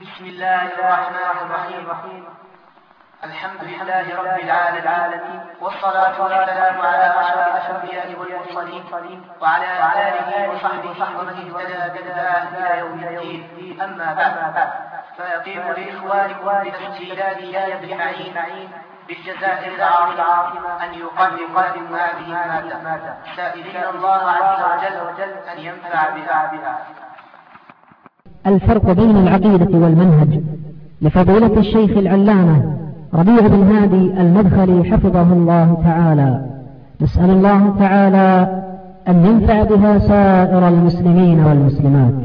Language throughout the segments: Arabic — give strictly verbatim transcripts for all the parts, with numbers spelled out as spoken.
بسم الله الرحمن الرحيم. الحمد لله رب العالمين، والصلاة والسلام على أشرف الأنبياء والمرسلين وعلى آله وصحبه ومن اهتدى بهداه إلى يوم الدين. أما بعد، فيقيم لإخوانكم بتسجيلات يحيى بن معين بالجزائر العاصمة أن يقدم هذه المادة، سائلين الله عز وجل أن ينفع بها. الفرق بين العقيدة والمنهج لفضيلة الشيخ العلامة ربيع بن هادي المدخلي حفظه الله تعالى. نسأل الله تعالى أن ينفع بها سائر المسلمين والمسلمات.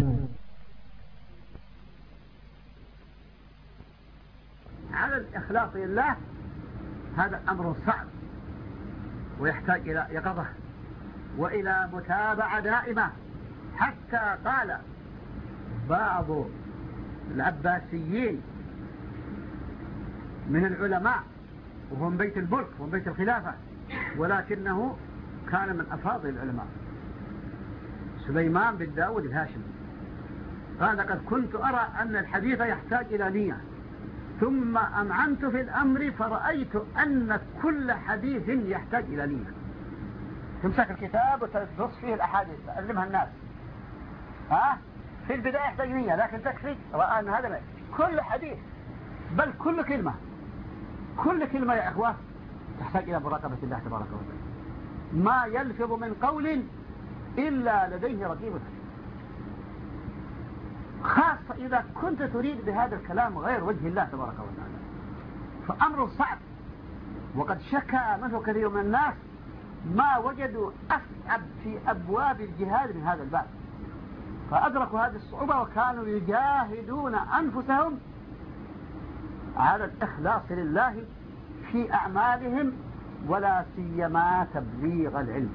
على الإخلاص لله هذا أمر صعب ويحتاج إلى يقظة وإلى متابعة دائمة، حتى قال بعض العباسيين من العلماء وهو من بيت الملك ومن بيت الخلافة، ولكنه كان من أفاضل العلماء، سليمان بن داود الهاشمي، قال: قد كنت أرى أن الحديث يحتاج إلى نية، ثم أمعنت في الأمر فرأيت أن كل حديث يحتاج إلى نية. تمسك الكتاب وتدرس فيه الأحاديث تعلمها الناس، ها في البداية يحتاج نية، لكن تكفي رأى أن هذا كل حديث، بل كل كلمة كل كلمة يا إخوة تحتاج إلى مراقبة الله تبارك وتعالى. ما يلفظ من قول إلا لديه رقيب عتيد، خاصة إذا كنت تريد بهذا الكلام غير وجه الله تبارك وتعالى، فأمر صعب. وقد شكى منه كثير من الناس ما وجدوا أصعب في أبواب الجهاد من هذا الباب، فأدركوا هذه الصعوبة وكانوا يجاهدون أنفسهم على الإخلاص لله في أعمالهم، ولا سيما تبليغ العلم.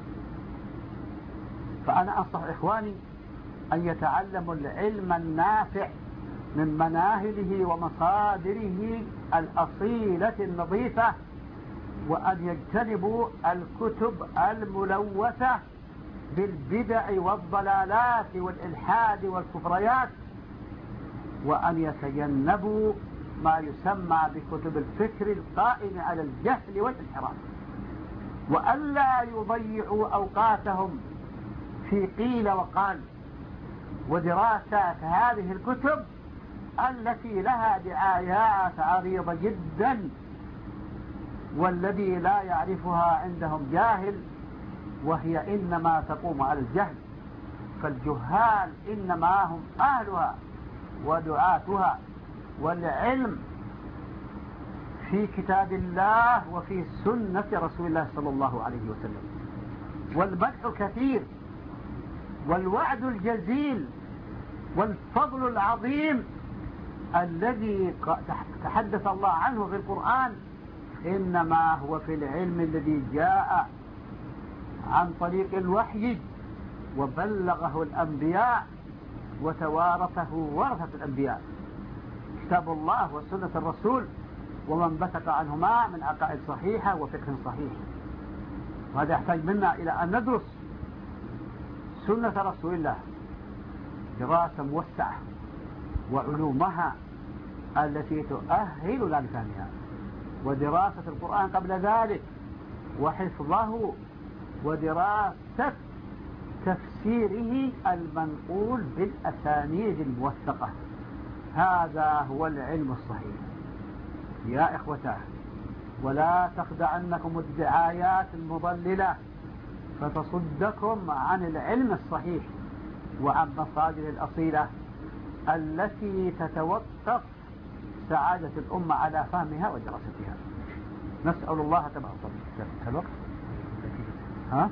فأنا أنصح إخواني أن يتعلموا العلم النافع من مناهله ومصادره الأصيلة النظيفة، وأن يجتنبوا الكتب الملوثة بالبدع والضلالات والإلحاد والكفريات، وأن يتجنبوا ما يسمى بكتب الفكر القائم على الجهل والانحراف، وألا يضيعوا أوقاتهم في قيل وقال ودراسات هذه الكتب التي لها دعايات عريضة جدا، والذي لا يعرفها عندهم جاهل، وهي إنما تقوم على الجهل، فالجهال إنما هم أهلها ودعاتها. والعلم في كتاب الله وفي سنة رسول الله صلى الله عليه وسلم، والمدح الكثير والوعد الجزيل والفضل العظيم الذي تحدث الله عنه في القرآن، إنما هو في العلم الذي جاء عن طريق الوحي وبلغه الأنبياء وتوارثه ورثة الأنبياء، كتاب الله وسنة الرسول، ومن بثق عنهما من عقائد صحيحة وفقه صحيح. وهذا يحتاج منا إلى أن ندرس سنة رسول الله دراسة موسعة، وعلومها التي تؤهل لفهمها، ودراسة القرآن قبل ذلك وحفظه، ودراسة تفسيره المنقول بالأسانيد الموثقة. هذا هو العلم الصحيح يا إخوتاه، ولا تخدعنكم الدعايات المضللة فتصدكم عن العلم الصحيح وعن مصادر الأصيلة التي تتوقف سعادة الأمة على فهمها ودراستها. نسأل الله تبارك وتعالى ها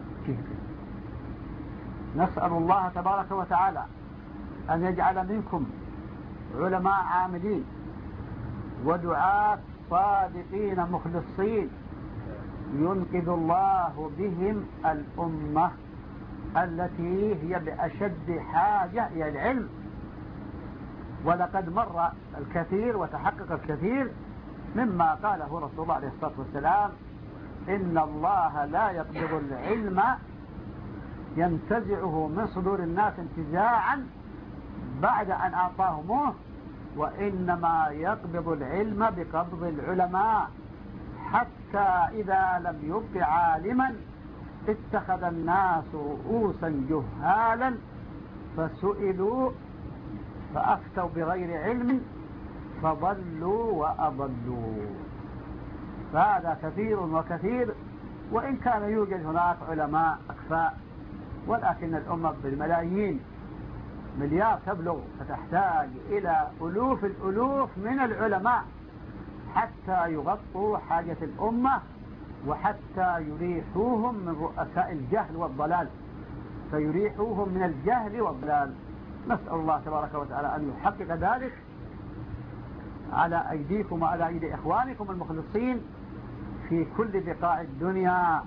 نسأل الله تبارك وتعالى أن يجعل منكم علماء عاملين ودعاة صادقين مخلصين ينقذ الله بهم الأمة التي هي بأشد حاجة إلى العلم. ولقد مر الكثير وتحقق الكثير مما قاله رسول الله عليه الصلاة والسلام: إن الله لا يقبض العلم ينتزعه من صدور الناس انتزاعا بعد أن أعطاهموه وإنما يقبض العلم بقبض العلماء، حتى إذا لم يبق عالما اتخذ الناس رؤوسا جهالا فسئلوا فأفتوا بغير علم فضلوا وأضلوا. فهذا كثير وكثير، وإن كان يوجد هناك علماء أكفاء، ولكن الأمة بالملايين مليار تبلغ، فتحتاج إلى ألوف الألوف من العلماء حتى يغطوا حاجة الأمة، وحتى يريحوهم من رؤساء الجهل والضلال، فيريحوهم من الجهل والضلال. نسأل الله تبارك وتعالى أن يحقق ذلك على أيديكم وعلى أيدي إخوانكم المخلصين في كل بقاع الدنيا،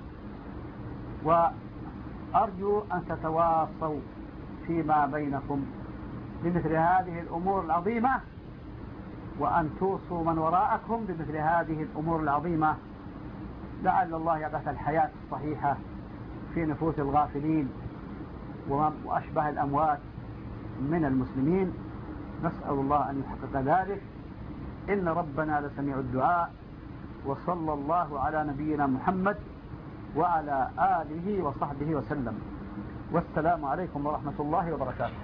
وأرجو أن تتواصوا فيما بينكم بمثل هذه الأمور العظيمة، وأن توصوا من وراءكم بمثل هذه الأمور العظيمة، لعل الله يبعث الحياة الصحيحة في نفوس الغافلين وأشبه الأموات من المسلمين. نسأل الله أن يحقق ذلك، إن ربنا لسميع الدعاء. وصلى الله على نبينا محمد وعلى آله وصحبه وسلم، والسلام عليكم ورحمة الله وبركاته.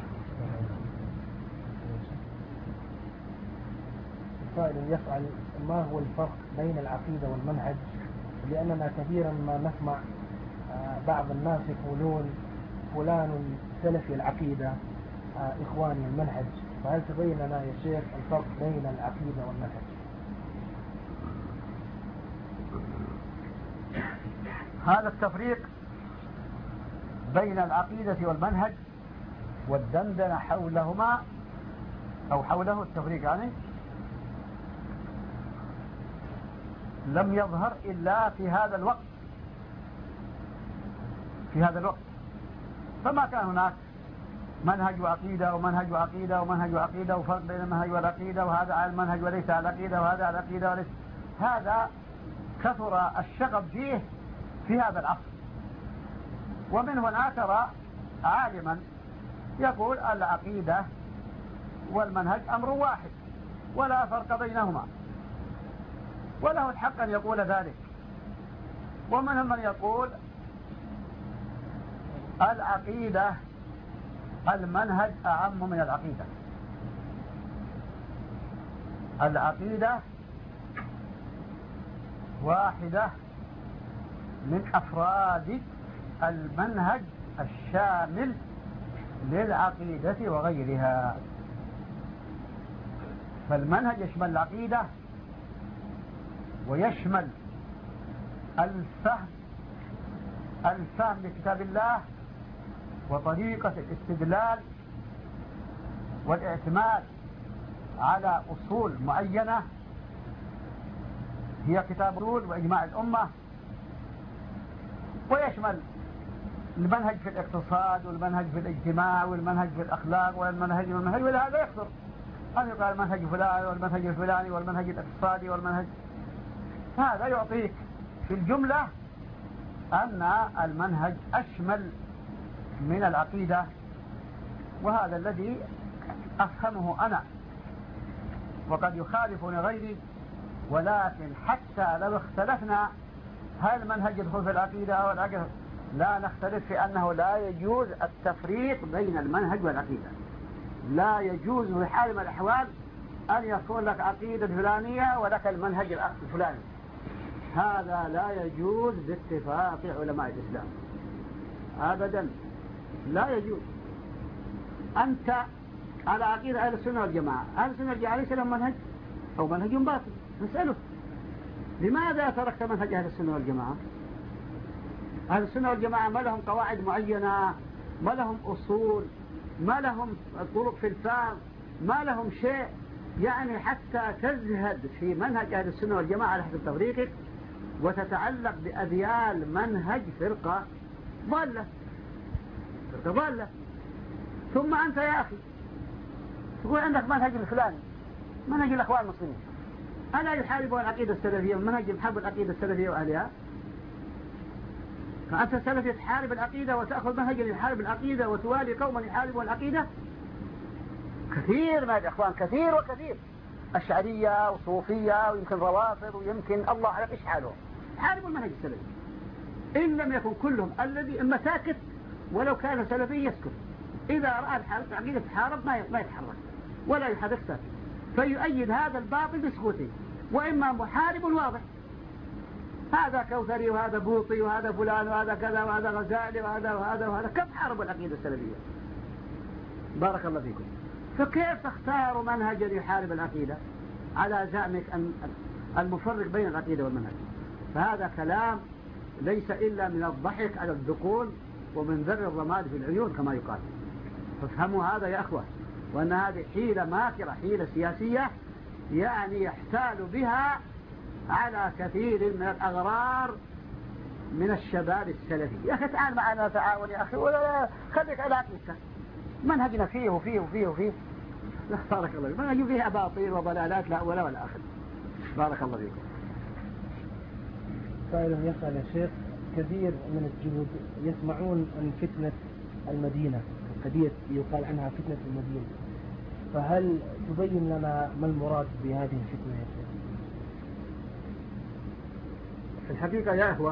سائل يسأل: ما هو الفرق بين العقيدة والمنهج؟ لأننا كثيرا ما نسمع بعض الناس يقولون فلان سلفي العقيدة إخواني المنهج، فهل تبين لنا يا شيخ الفرق بين العقيدة والمنهج؟ هذا التفريق بين العقيدة والمنهج والدندنة حولهما أو حوله التفريق يعني لم يظهر إلا في هذا الوقت في هذا الوقت فما كان هناك منهج وعقيدة ومنهج وعقيدة ومنهج وعقيدة وفرق بين المنهج والعقيدة، وهذا على المنهج وليس على العقيدة، وهذا على العقيدة وليس. هذا كثر الشغب فيه في هذا العصر، ومن هنا ترى عالما يقول العقيدة والمنهج أمر واحد ولا فرق بينهما، وله الحق أن يقول ذلك. ومنهم من يقول العقيدة المنهج أعم من العقيدة. العقيدة واحدة من أفراد المنهج الشامل للعقيدة وغيرها. فالمنهج يشمل العقيدة ويشمل الفهم الفهم لكتاب الله وطريقة الاستدلال والاعتماد على أصول معينة هي كتاب الأصول وإجماع الأمة، ويشمل المنهج في الاقتصاد والمنهج في الاجتماع والمنهج في الأخلاق والمنهج والمنهج ولهذا يكثر أن يقال المنهج فلان والمنهج الفلاني والمنهج الاقتصادي والمنهج. هذا يعطيك في الجملة أن المنهج أشمل من العقيدة، وهذا الذي أفهمه أنا، وقد يخالفني غيري. ولكن حتى لو اختلفنا هل المنهج يدخل في العقيدة أو العقيدة، لا نختلف في أنه لا يجوز التفريق بين المنهج والعقيدة. لا يجوز في حال من الأحوال أن يكون لك عقيدة فلانية ولك المنهج الفلاني، هذا لا يجوز باتفاق علماء الإسلام أبدا، لا يجوز. أنت على عقيدة أهل السنة والجماعة، أهل السنة والجماعة ليس لهم منهج أو منهج باطل، نسأله لماذا تركت منهج أهل السنة والجماعة؟ أهل السنة والجماعة ما لهم قواعد معينة، ما لهم أصول، ما لهم طرق في الفهم، ما لهم شيء، يعني حتى تزهد في منهج أهل السنة والجماعة على حسب تفريقك وتتعلق بأذيال منهج فرقة ضالة فرقة ضالة. ثم أنت يا أخي تقول عندك منهج الفلاني، منهج الأخوان المسلمين، ألا يحاربون العقيدة السلفية ومنهج يحارب العقيدة السلفية وأهلها؟ فأنت سلفي تحارب العقيدة وتأخذ منهج يحارب العقيدة وتوالي قوما يحاربون العقيدة؟ كثير من الإخوان، كثير وكثير، أشعرية وصوفية ويمكن روافض ويمكن الله أعلم إيش حالهم، حاربوا المنهج السلفي. إن لم يكن كلهم، الذي إما ساكت ولو كان سلفي يسكت، إذا رأى الحرب عقيدة تحارب ما ما يتحرك ولا يحرك ساكت، فيؤيد هذا الباطل بسكوته. وإما محارب واضح، هذا كوثري وهذا بوطي وهذا فلان وهذا كذا وهذا غزالي وهذا وهذا وهذا، كم حاربوا العقيدة السلفية؟ بارك الله فيكم. فكيف تختار منهجا يحارب العقيدة على زعمك أن المفرق بين العقيدة والمنهج؟ فهذا كلام ليس إلا من الضحك على الذقون ومن ذر الرماد في العيون كما يقال. فافهموا هذا يا أخوة، وأن هذه حيلة ماكرة، حيلة سياسية يعني يحتال بها على كثير من الأغرار من الشباب السلفي. يا أخي تعال معنا تعاون يا أخي، ولا خليك على عقيدتك، منهجنا فيه وفيه وفيه وفيه. لا بارك الله فيك، منهج فيه أباطيل وضلالات لا ولا ولا آخر. بارك الله فيكم. سائل يسأل يا شيخ، كثير من الجهود يسمعون عن فتنة المدينة، قضية يقال عنها فتنة المدينة، فهل تبين لنا ما المراد بهذه الفتنة يا شيخ؟ في الحقيقة يا أخوة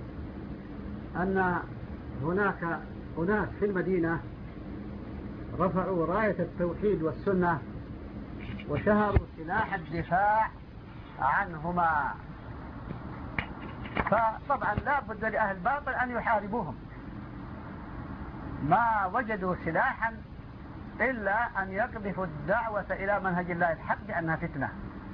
أن هناك أناس في المدينة رفعوا راية التوحيد والسنة وشهروا سلاح الدفاع عنهما، فطبعا لا بد لأهل الباطل أن يحاربوهم. ما وجدوا سلاحا إلا أن يقذفوا الدعوة إلى منهج الله الحق بأنها فتنة.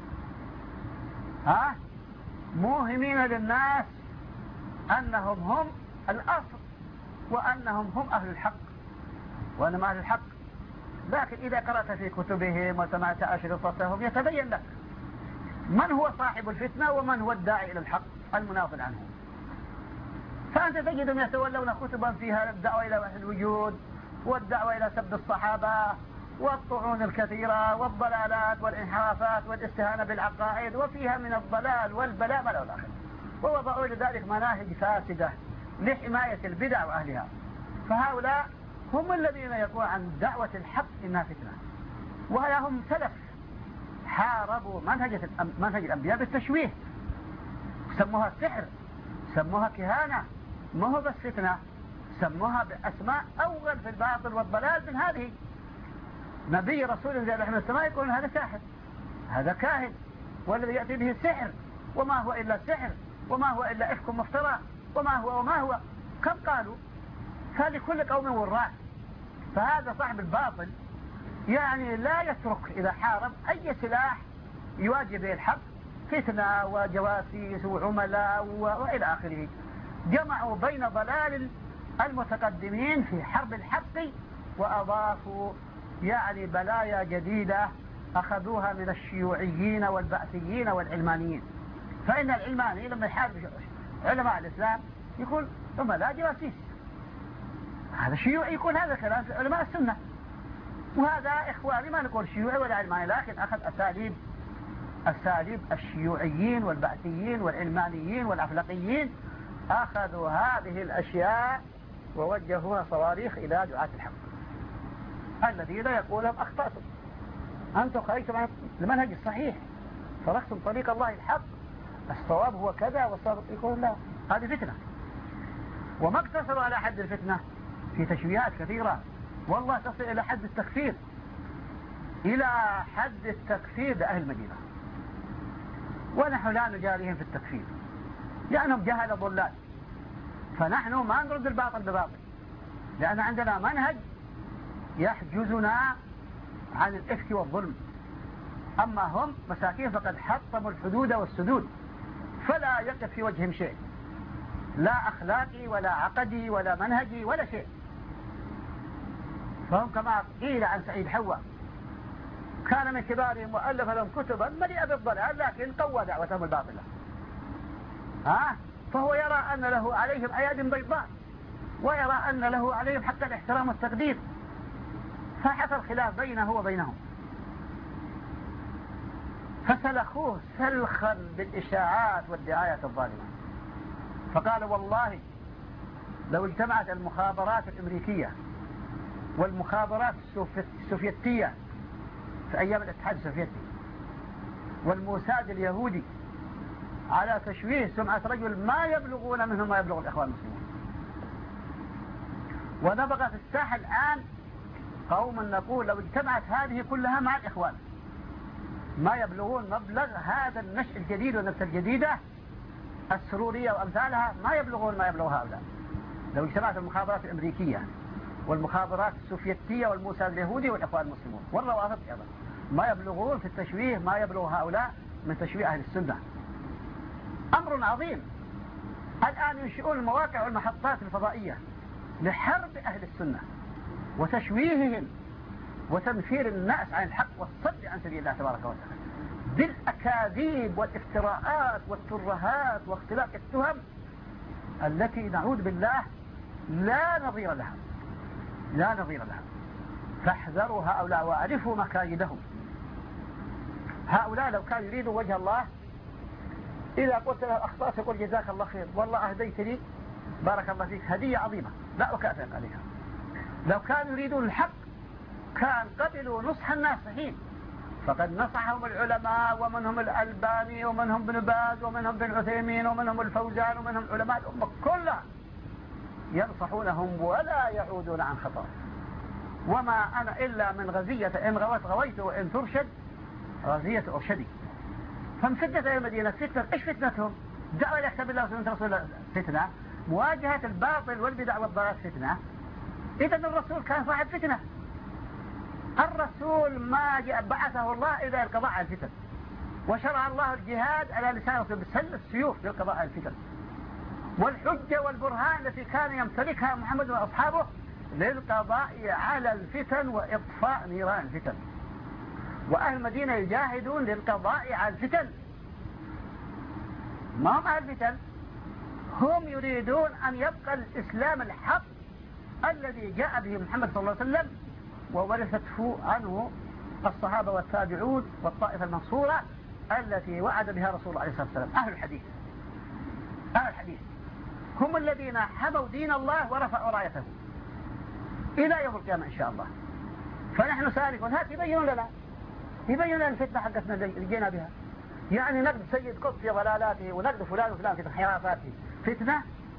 ها موهمين للناس أنهم هم الأصل وأنهم هم أهل الحق وأنهم أهل الحق. لكن إذا قرأت في كتبهم وسمعت أشرطتهم يتبين لك من هو صاحب الفتنة ومن هو الداعي إلى الحق المناضل عنه. فأنت تجدهم يتولون كتبا فيها الدعوة إلى وحد الوجود والدعوة إلى سب الصحابة والطعون الكثيرة والضلالات والانحرافات والاستهانة بالعقائد، وفيها من الضلال والبلاء ما له الآخر، ووضعوا لذلك مناهج فاسدة لحماية البدع وأهلها. فهؤلاء هم الذين يقولون عن دعوة الحق إنها فتنة، وهؤلاء هم سلف حاربوا منهج منهج الأنبياء بالتشويه، سموها سحر، سموها كهانة، ما هو بس فتنة، سموها بأسماء أول في الباطل والضلال من هذه. نبي رسول زي رحمة السماء يقول هذا ساحر، هذا كاهن، والذي يأتي به السحر، وما هو إلا سحر، وما هو إلا إفك مفترى، وما هو وما هو كم قالوا. فلكل قوم وراء. فهذا صاحب الباطل يعني لا يترك إذا حارب أي سلاح يواجه به الحق، فتنة وجواسيس وعملاء وإلى آخره. جمعوا بين ضلال المتقدمين في حرب الحق وأضافوا يعني بلايا جديدة أخذوها من الشيوعيين والبعثيين والعلمانيين. فإن العلماني لما يحارب علماء الإسلام يقول ثم لا جواسيس، هذا شيوعي، يقول هذا كلام علماء السنة. وهذا إخواني ما نقول شيوعي ولا علماني، لكن أخذ أساليب أساليب الشيوعيين والبعثيين والعلمانيين والأفلقيين، أخذوا هذه الأشياء ووجهوها صواريخ إلى دعاة الحق الذين يقول لهم أخطأتم، أنتم خرجتم عن المنهج الصحيح، تركتم طريق الله الحق، الصواب هو كذا والصواب يقول لا، هذه فتنة. وما اقتصروا على حد الفتنة، في تشويهات كثيرة والله تصل إلى حد التكفير، إلى حد التكفير بأهل المدينة، ونحن لا نجاريهم في التكفير لأنهم جهل ضلال. فنحن ما نرد الباطل بباطل، لأن عندنا منهج يحجزنا عن الإفك والظلم. أما هم مساكين فقد حطموا الحدود والسدود، فلا يقف في وجههم شيء، لا أخلاقي ولا عقدي ولا منهجي ولا شيء. فهم كما قيل عن سعيد حوا كان من كبارهم وألف لهم كتبا مليئة بالضلال لكن قوى دعوتهم الباطلة. ها؟ فهو يرى أن له عليهم أياد بيضاء، ويرى أن له عليهم حتى الاحترام والتقدير، فحصل خلاف بينه وبينهم، فسلخوه سلخا بالإشاعات والدعايات الظالمة. فقال والله لو اجتمعت المخابرات الأمريكية والمخابرات السوفيتية في أيام الاتحاد السوفيتي والموساد اليهودي على تشويه سمعة رجل ما يبلغون منهم ما يبلغ الإخوان المسلمون. ونبغى في الساحة الآن قوما نقول لو اجتمعت هذه كلها مع الإخوان ما يبلغون مبلغ هذا النشء الجديد والنفس الجديدة السرورية وأمثالها، ما يبلغون ما يبلغ هؤلاء. لو اجتمعت المخابرات الأمريكية والمخابرات السوفيتية والموساد اليهودي والإخوان المسلمون والروافض أيضا ما يبلغون في التشويه ما يبلغ هؤلاء من تشويه أهل السنة. أمر عظيم. الآن ينشئون المواقع والمحطات الفضائية لحرب أهل السنة وتشويههم وتنفير الناس عن الحق والصد عن سبيل الله تبارك وتعالى بالأكاذيب والافتراءات والترهات واختلاق التهم التي نعوذ بالله لا نظير لها لا نظير لها. فاحذروا هؤلاء واعرفوا مكايدهم. هؤلاء لو كانوا يريدوا وجه الله إذا قلت له أخطأت يقول جزاك الله خير والله أهديتني بارك الله فيك، هدية عظيمة لا أكافئك عليها. لو كانوا يريدون الحق كان قبلوا نصح الناصحين، فقد نصحهم العلماء ومنهم الألباني ومنهم ابن باز ومنهم بن عثيمين ومنهم الفوزان ومنهم علماء الأمة كلها ينصحونهم ولا يعودون عن خطأ. وما أنا إلا من غزية إن غويت غويت وإن ترشد غزية أرشدي. فمن فتنة أهل المدينة فتنة. إيش فتنتهم؟ دعوة إلى كتاب الله وسنة رسول الله فتنة، مواجهة الباطل والبدع والضلال فتنة. إذا الرسول كان صاحب فتنة. الرسول ما بعثه الله إلى القضاء على الفتن، وشرع الله الجهاد على لسانه بسل السيوف للقضاء على الفتن، والحجة والبرهان التي كان يمتلكها محمد وأصحابه للقضاء على الفتن وإطفاء نيران الفتن. وأهل المدينة يجاهدون للقضاء على الفتن، ما هم أهل الفتن، هم يريدون أن يبقى الإسلام الحق الذي جاء به محمد صلى الله عليه وسلم وورثته عنه الصحابة والتابعون والطائفة المنصورة التي وعد بها رسول الله عليه الصلاة والسلام. أهل الحديث أهل الحديث هم الذين حموا دين الله ورفعوا رايته إلى يوم القيامة إن شاء الله. فنحن سالكون. هات يبينون لنا يبينون لنا الفتنة حقتنا اللي جينا بها. يعني نقد سيد قطب في ضلالاته ونقد فلان وفلان في انحرافاته فتنة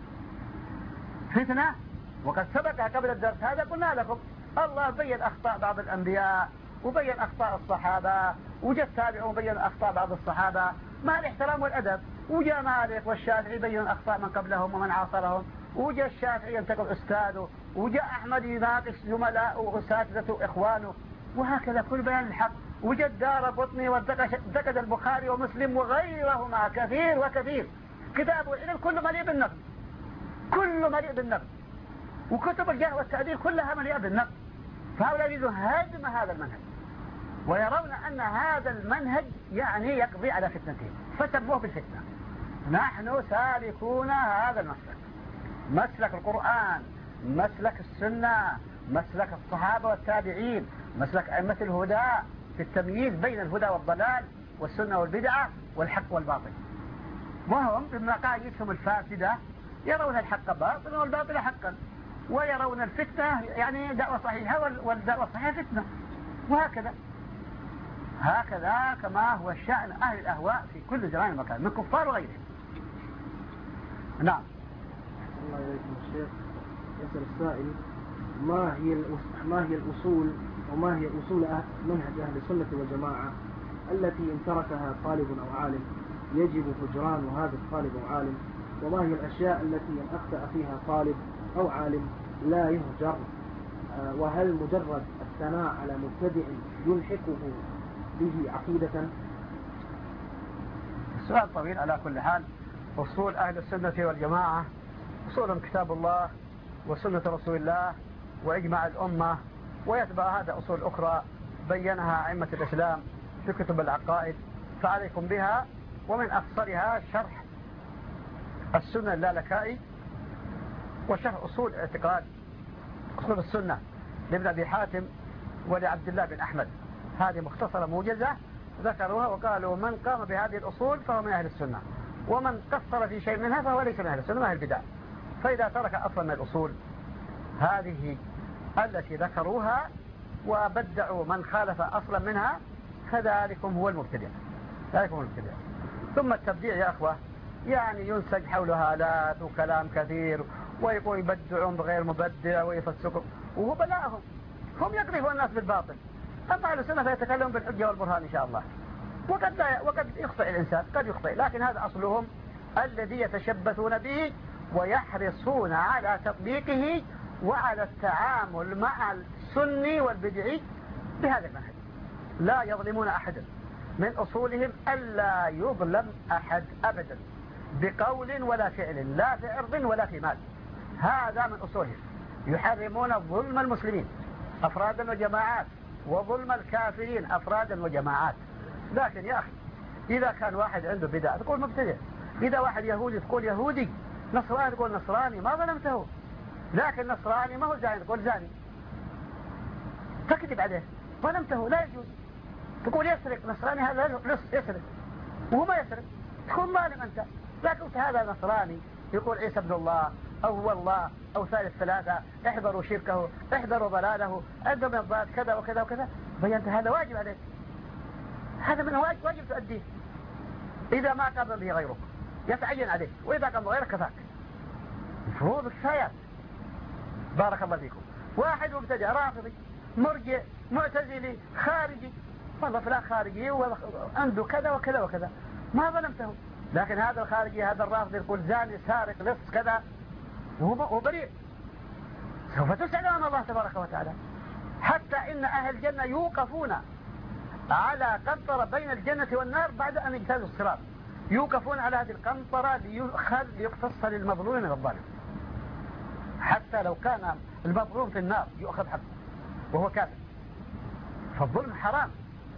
فتنة. وقد سبق قبل الدرس هذا قلنا لكم الله بين أخطاء بعض الأنبياء وبين أخطاء الصحابة، وجاء التابعون وبين أخطاء بعض الصحابة مع الاحترام والأدب، وجاء مالك والشافعي بين أخطاء من قبلهم ومن عاصرهم، وجاء الشافعي ينتقد أستاذه، وجاء أحمد يناقش زملاءه وأساتذته وإخوانه، وهكذا كل بيان الحق. وجاء الدارقطني وانتقد البخاري ومسلم وغيرهما كثير وكثير. كتاب العلم كله مليء بالنقد، كله مليء بالنقد، وكتب الجرح والتعديل كلها مليئة بالنقد. فهؤلاء يريدون هدم هذا المنهج ويرون أن هذا المنهج يعني يقضي على فتنتهم فسموه بالفتنة. نحن سالكون هذا المسلك، مسلك القرآن، مسلك السنة، مسلك الصحابة والتابعين، مسلك أئمة الهدى في التمييز بين الهدى والضلال والسنة والبدعة والحق والباطل. وهم بمقاييسهم الفاسدة يرون الحق باطلا والباطل حقا، ويرون الفتنة يعني دعوة صحيحة والدعوة الصحيحة فتنة، وهكذا هكذا كما هو الشأن أهل الأهواء في كل زمان ومكان من كفار وغيرهم. نعم. الله يليكم الشيخ. يسأل السائل ما هي ما هي الأصول وما هي أصول منهج أهل السنة والجماعة التي إن تركها طالب أو عالم يجب هجران هذا الطالب أو عالم، وما هي الأشياء التي إن أخطأ فيها طالب أو عالم لا يهجر، وهل مجرد الثناء على مبتدع يلحقه به عقيدة؟ السؤال طويل. على كل حال أصول أهل السنة والجماعة أصولهم كتاب الله وسنة رسول الله وإجماع الأمة، ويتبع هذا أصول أخرى بينها أئمة الإسلام في كتب العقائد، فعليكم بها. ومن أخصرها شرح السنة اللالكائي وشرح أصول اعتقاد أصول السنة لابن أبي حاتم ولعبد الله بن أحمد. هذه مختصرة موجزة ذكروها وقالوا من قام بهذه الأصول فهو من أهل السنة، ومن قصر في شيء منها فهو ليس من أهل السنة، من أهل البدع. فإذا ترك أصلا من الأصول هذه التي ذكروها وبدعوا من خالف أصلا منها، فذلكم هو المبتدع. ذلكم هو المبتدع. ثم التبديع يا أخوة يعني ينسج حولها آلات وكلام كثير، ويقول يبدعون بغير مبدع ويفسقون، وهو بلاهم، هم يقذفون الناس بالباطل. أما أهل السنة فيتكلمون بالحجة والبرهان إن شاء الله. وقد, لا وقد يخطئ الإنسان، قد يخطئ، لكن هذا أصلهم الذي يتشبثون به ويحرصون على تطبيقه وعلى التعامل مع السني والبدعي بهذا المنهج. لا يظلمون أحدا، من أصولهم ألا يظلم أحد أبدا بقول ولا فعل، لا في عرض ولا في مال. هذا من أصولهم. يحرمون ظلم المسلمين أفرادا وجماعات، وظلم الكافرين أفرادا وجماعات. لكن يا أخي إذا كان واحد عنده بدعة تقول مبتدع، إذا واحد يهودي تقول يهودي، نصراني تقول نصراني، ما ظلمته. لكن نصراني ما هو زاني تقول زاني، تكذب عليه، ظلمته، لا يجوز. تقول يسرق، نصراني هذا يسرق وهو ما يسرق، تكون ظالم أنت. لكن هذا نصراني يقول عيسى ابن الله أو هو الله أو ثالث ثلاثة، احذروا شركه، احذروا ضلاله، عنده من الضلال كذا وكذا وكذا، بينت هذا واجب عليك، هذا من واجب, واجب تؤديه. إذا ما قام به غيرك يتعين عليك، وإذا قام غيرك كفاك. مفروض كفايات. بارك الله فيكم. واحد مبتدع رافضي مرجع معتزلي خارجي، والله فلان خارجي وعنده كذا وكذا وكذا، ما ظلمته. لكن هذا الخارجي هذا الرافضي يقول زاني سارق لص كذا وهو بريء، سوف تسأل عن الله تبارك وتعالى. حتى إن أهل الجنة يوقفون على قنطرة بين الجنة والنار بعد أن يجتازوا الصراط، يوقفون على هذه القنطرة ليقتص للمظلوم من الظالم. حتى لو كان المظلوم في النار يؤخذ حقه وهو كافر، فالظلم حرام.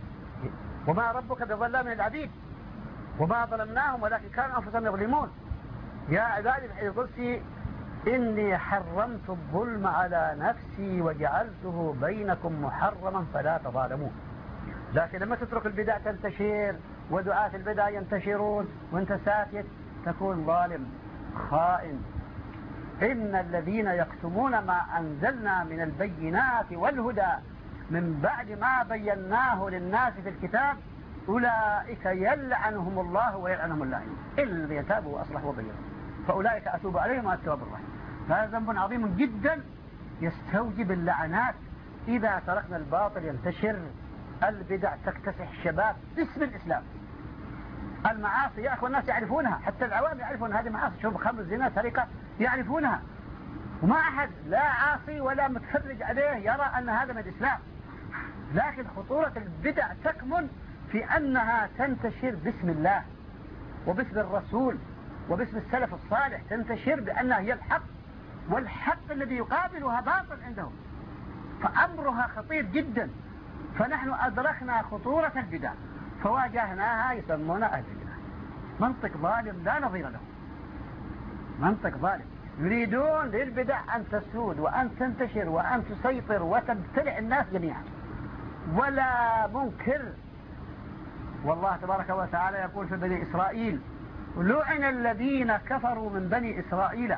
وما ربك بظلام للعبيد، وما ظلمناهم ولكن كانوا أنفسهم يظلمون. يا عبادي بحيث قلت إني حرمت الظلم على نفسي وجعلته بينكم محرما فلا تظالمون. لكن لما تترك البدع تنتشر ودعاة البدع ينتشرون وانت ساكت تكون ظالم خائن. إن الذين يكتمون ما أنزلنا من البينات والهدى من بعد ما بيناه للناس في الكتاب أولئك يلعنهم الله ويلعنهم اللائمون إلا الذين تابوا وأصلحوا وبينوا فأولئك أتوب عليهم وأتوب الرحيم. هذا ذنب عظيم جدا يستوجب اللعنات. إذا تركنا الباطل ينتشر، البدع تكتسح الشباب باسم الإسلام. المعاصي يا أخوة الناس يعرفونها، حتى العوام يعرفون هذه معاصي، شوف خمر زنا سرقة يعرفونها، وما أحد لا عاصي ولا متفرج عليه يرى أن هذا من الإسلام. لكن خطورة البدع تكمن في أنها تنتشر باسم الله وباسم الرسول وباسم السلف الصالح، تنتشر بأنها هي الحق، والحق الذي يقابلها باطل عندهم، فأمرها خطير جدا. فنحن أدركنا خطورة البدع فواجهناها، يسمونها أهل البدع. منطق ظالم لا نظير له، منطق ظالم. يريدون للبدع أن تسود وأن تنتشر وأن تسيطر وتبتلع الناس جميعا ولا منكر. والله تبارك وتعالى يقول في بني إسرائيل لعن الذين كفروا من بني إسرائيل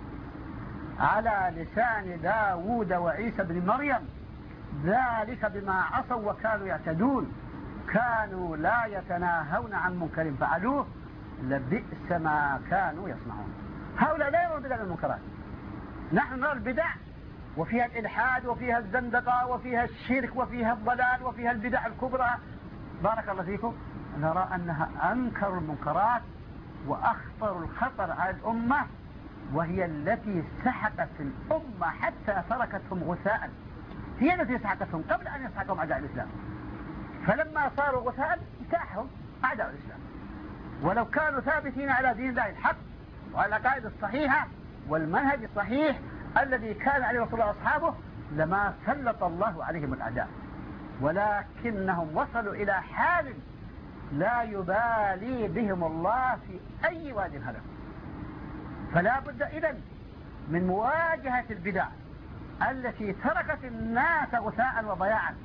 على لسان داود وعيسى بن مريم ذلك بما عصوا وكانوا يعتدون كانوا لا يتناهون عن منكر فعلوه لبئس ما كانوا يصنعون. هؤلاء لا يرون بدع المنكرات، نحن نرى البدع وفيها الإلحاد وفيها الزندقة وفيها الشرك وفيها الضلال وفيها البدع الكبرى. بارك الله فيكم. نرى أنها أنكر المنكرات وأخطر الخطر على الأمة، وهي التي سحقت الأمة حتى تركتهم غثاء. هي التي سحقتهم قبل أن يسحقهم أعداء الإسلام، فلما صاروا غثاء انتاحهم أعداء الإسلام. ولو كانوا ثابتين على دين الله الحق وعلى العقائد الصحيحة والمنهج الصحيح الذي كان عليه رسول الله وأصحابه لما سلط الله عليهم الأعداء، ولكنهم وصلوا إلى حال لا يبالي بهم الله في أي واد هلك. فلا بد إذن من مواجهة البدع التي تركت الناس غثاء وضياعا،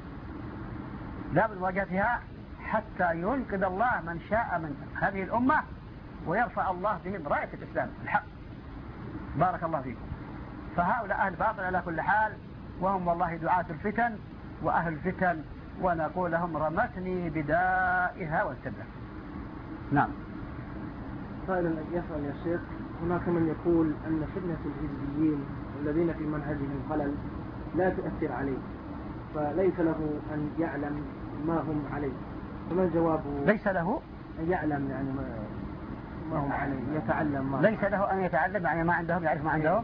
لا بد من مواجهتها حتى ينقذ الله من شاء من هذه الأمة ويرفع الله بهم راية الإسلام الحق. بارك الله فيكم. فهؤلاء أهل باطل على كل حال، وهم والله دعاة الفتن وأهل الفتن، ونقول لهم رمتني بدائها والتبع. نعم. سائل يسأل يا شيخ، هناك من يقول أن فتنة الحزبيين الذين في منهجهم خلل لا تؤثر عليه، فليس له أن يعلم ما هم عليه، فما الجواب؟ ليس له أن يعلم يعني ما, ما هم عليه، يتعلم ما ليس له أن يتعلم يعني ما عندهم، يعرف ما عندهم.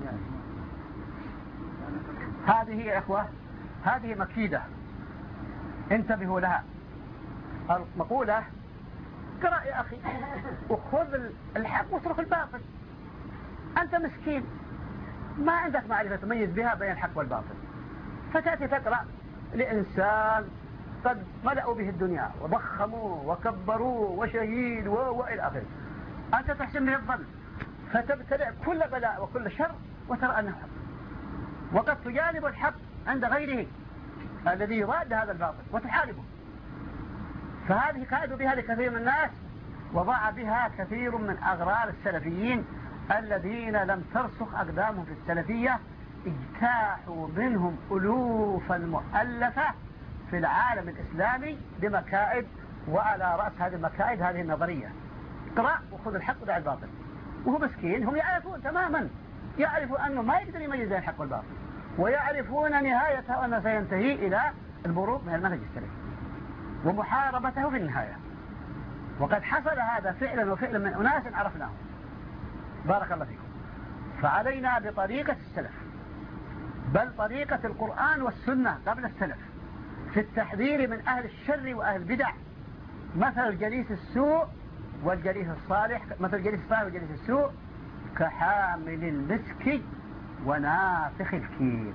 هذه يا إخوة هذه مكيدة، انتبهوا لها. المقولة قرأ يا أخي وخذ الحق واترك الباطل. أنت مسكين ما عندك معرفة تميز بها بين الحق والباطل، فتأتي تقرأ لإنسان قد ملأوا به الدنيا وضخموه وكبروه وشهيد وإلى آخره، أنت تحسن به الظن فتبتلع كل بلاء وكل شر وترى أنه حق، وقد تجانب الحق عند غيره الذي يراد هذا الباطل وتحاربه. فهذه قائد بها لكثير من الناس، وضع بها كثير من أغرار السلفيين الذين لم ترسخ أقدامهم في السلفية، اجتاحوا منهم ألوفا مؤلفة في العالم الإسلامي بمكائد، وعلى رأس هذه المكائد هذه النظرية: اقرأ وخذ الحق ودع الباطل. وهو مسكين، هم يعرفون تماما، يعرفون أنه ما يقدر يميز بين الحق والباطل، ويعرفون نهايته أنه سينتهي إلى البروق من المنهج السلفي ومحاربته في النهاية. وقد حصل هذا فعلا وفعلا من أناس عرفناهم، بارك الله فيكم. فعلينا بطريقة السلف، بل طريقة القرآن والسنة قبل السلف، في التحذير من أهل الشر وأهل البدع. مثل الجليس السوء والجليس الصالح، مثل الجليس الصالح والجليس السوء كحامل المسك ونافخ الكير.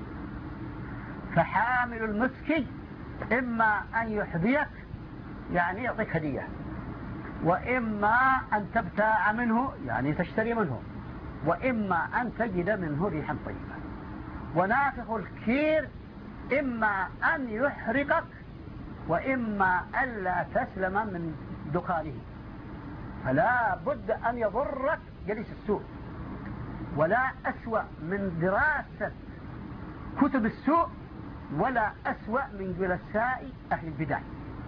فحامل المسك إما أن يحذيك يعني يعطيك هدية، وإما أن تبتاع منه يعني تشتري منه، وإما أن تجد منه ريحا طيبة. ونافخ الكير إما أن يحرقك وإما ألا تسلم من دخانه. فلا بد أن يضرك جليس السوء، ولا أسوأ من دراسة كتب السوء ولا أسوأ من جلساء أهل البدع.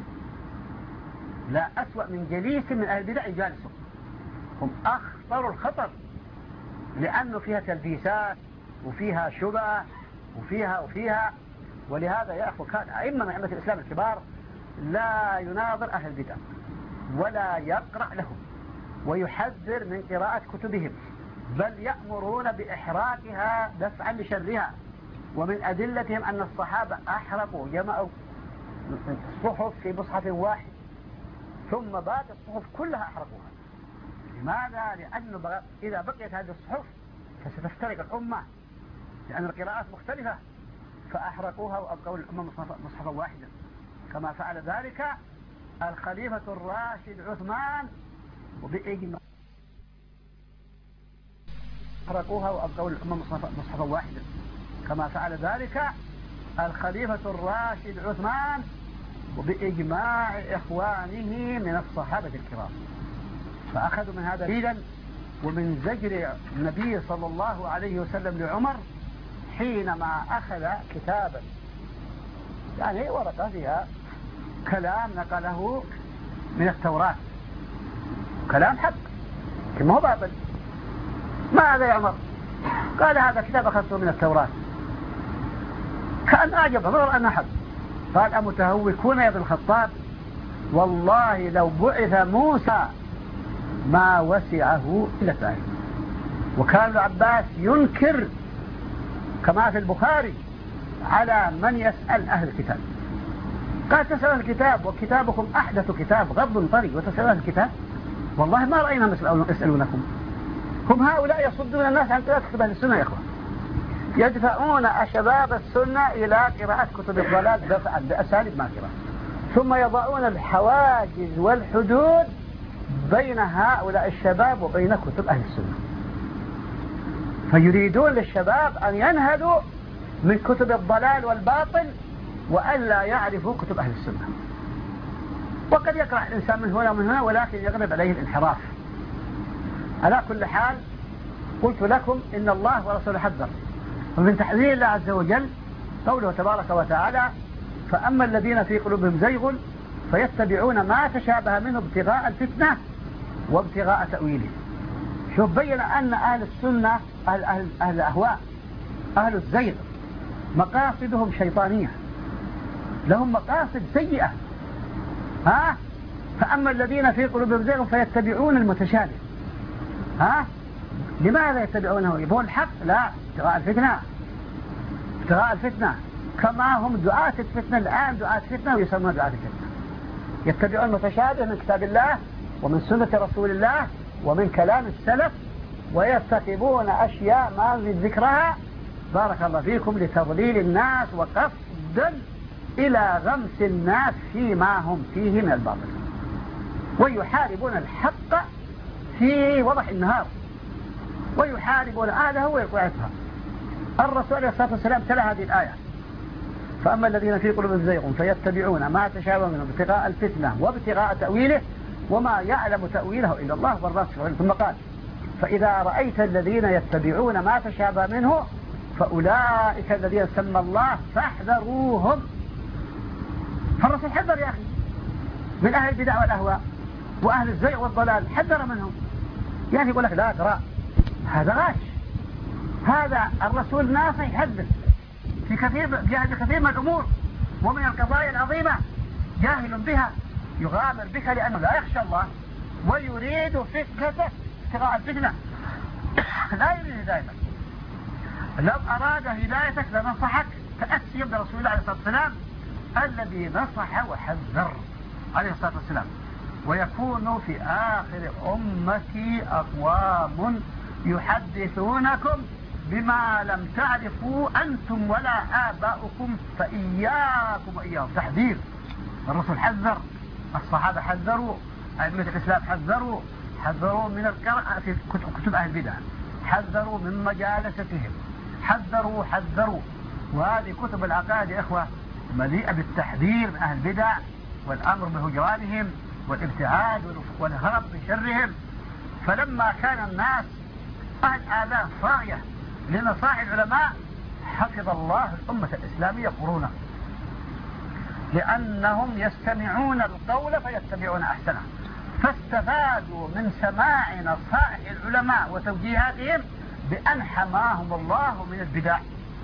لا أسوأ من جليس من أهل البدع جالسهم، هم أخطر الخطر، لأنه فيها تلبيسات وفيها شبه وفيها وفيها. ولهذا يا أخوة كان أئمة من أئمة الإسلام الكبار لا يناظر أهل البدع ولا يقرأ لهم ويحذر من قراءة كتبهم، بل يأمرون بإحراقها دفعا لشرها. ومن أدلتهم أن الصحابة أحرقوا جمعوا الصحف في مصحف واحد، ثم باقي الصحف كلها أحرقوها. لماذا؟ لأنه إذا بقيت هذه الصحف فستفترق الأمة، لأن القراءات مختلفة، فأحرقوها وأبقوا الأمة مصحفا واحدا، كما فعل ذلك الخليفة الراشد عثمان وبإجماع. أحرقوها وأبقوا الأمة مصحفا واحدا، كما فعل ذلك الخليفة الراشد عثمان وبإجماع إخوانه من الصحابة الكرام. فأخذوا من هذا دليلا، ومن زجر النبي صلى الله عليه وسلم لعمر حينما أخذ كتابا يعني ورقة فيها كلام نقله من التوراة، كلام حق ما هو باطل. ماذا يا عمر؟ قال هذا كتاب أخذته من التوراة. كأن أعجب ظهر أنه حق. قال أمتهوكون يا ابن الخطاب؟ والله لو بعث موسى ما وسعه إلا فاهم. وكان العباس ينكر كما في البخاري على من يسأل أهل الكتاب. قال تسأل الكتاب وكتابكم أحدث كتاب غض طري وتسأل أهل الكتاب؟ والله ما رأينا يسألونكم. هم هؤلاء يصدون الناس عن قراءة كتب أهل السنة يا إخوة، يدفعون شباب السنة إلى قراءة كتب الضلال دفعا بأساليب ماكرة، ثم يضعون الحواجز والحدود بين هؤلاء الشباب وبين كتب أهل السنة، فيريدون للشباب أن ينهدوا من كتب الضلال والباطل وألا يعرفوا كتب أهل السنة. وقد يقرأ الإنسان من هنا ومن هنا، ولكن يغلب عليه الانحراف. على كل حال قلت لكم إن الله ورسوله حذر، ومن تحذير الله عز وجل قوله تبارك وتعالى فأما الذين في قلوبهم زيغ فيتبعون ما تشابه منه ابتغاء الفتنة وابتغاء تأويله. شوف بين أن أهل السنة أهل, أهل, أهل الأهواء أهل الزيغ مقاصدهم شيطانية، لهم مقاصد سيئة. ها فأما الذين في قلوبهم زيغ فيتبعون المتشابه. ها لماذا يتبعونه؟ يبون الحق؟ لا، ابتغاء الفتنة، ابتغاء الفتنة، كما هم دعاة الفتنة الآن، دعاة فتنة ويسمون دعاة الفتنة. يتبعون المتشابه من كتاب الله ومن سنة رسول الله ومن كلام السلف، ويرتكبون أشياء ما نريد ذكرها بارك الله فيكم لتضليل الناس وقصدا إلى غمس الناس فيما هم فيه من الباطل، ويحاربون الحق في وضح النهار، ويحاربون هذا هو يقعدها. الرسول عليه الصلاة والسلام تلا هذه الآية فأما الذين في قلوبهم زيغ فيتبعون ما تشابه منه ابتغاء الفتنة وابتغاء تأويله وما يعلم تأويله إلا الله والرسول. ثم قال فإذا رأيت الذين يتبعون ما تشابه منه فأولئك الذين سمى الله فاحذروهم. فالرسول حذر يا أخي من أهل البدع والأهواء وأهل الزيغ والضلال، حذر منهم. يعني يقول لك لا ترى هذا غاش، هذا الرسول ناصح يحذر في كثير في كثير من الأمور ومن القضايا العظيمة جاهل بها، يغامر بك لأنه لا يخشى الله ويريد فتنته ابتغاء الفتنة لا يريد هدايتك. لو أراد هدايتك لنصحك تأسيا برسول الله عليه الصلاة والسلام الذي نصح وحذر عليه الصلاة والسلام. ويكون في آخر أمتي أقوام يحدثونكم بما لم تعرفوا أنتم ولا آباؤكم فإياكم وإياهم. تحذير، الرسول حذر، الصحابة حذروا، أئمة الإسلام حذروا، حذروا من القراءة في كتب أهل البدع، حذروا من مجالستهم، حذروا حذروا. وهذه كتب العقائد يا إخوة مليئة بالتحذير من أهل البدع والأمر بهجرانهم والابتعاد والهرب من شرهم. فلما كان الناس أهل آذان صاغية لنصائح العلماء حفظ الله الأمة الإسلامية قرونا، لأنهم يستمعون القول فيتبعون أحسنه، فاستفادوا من سماع نصائح العلماء وتوجيهاتهم بأن حماهم الله من البدع،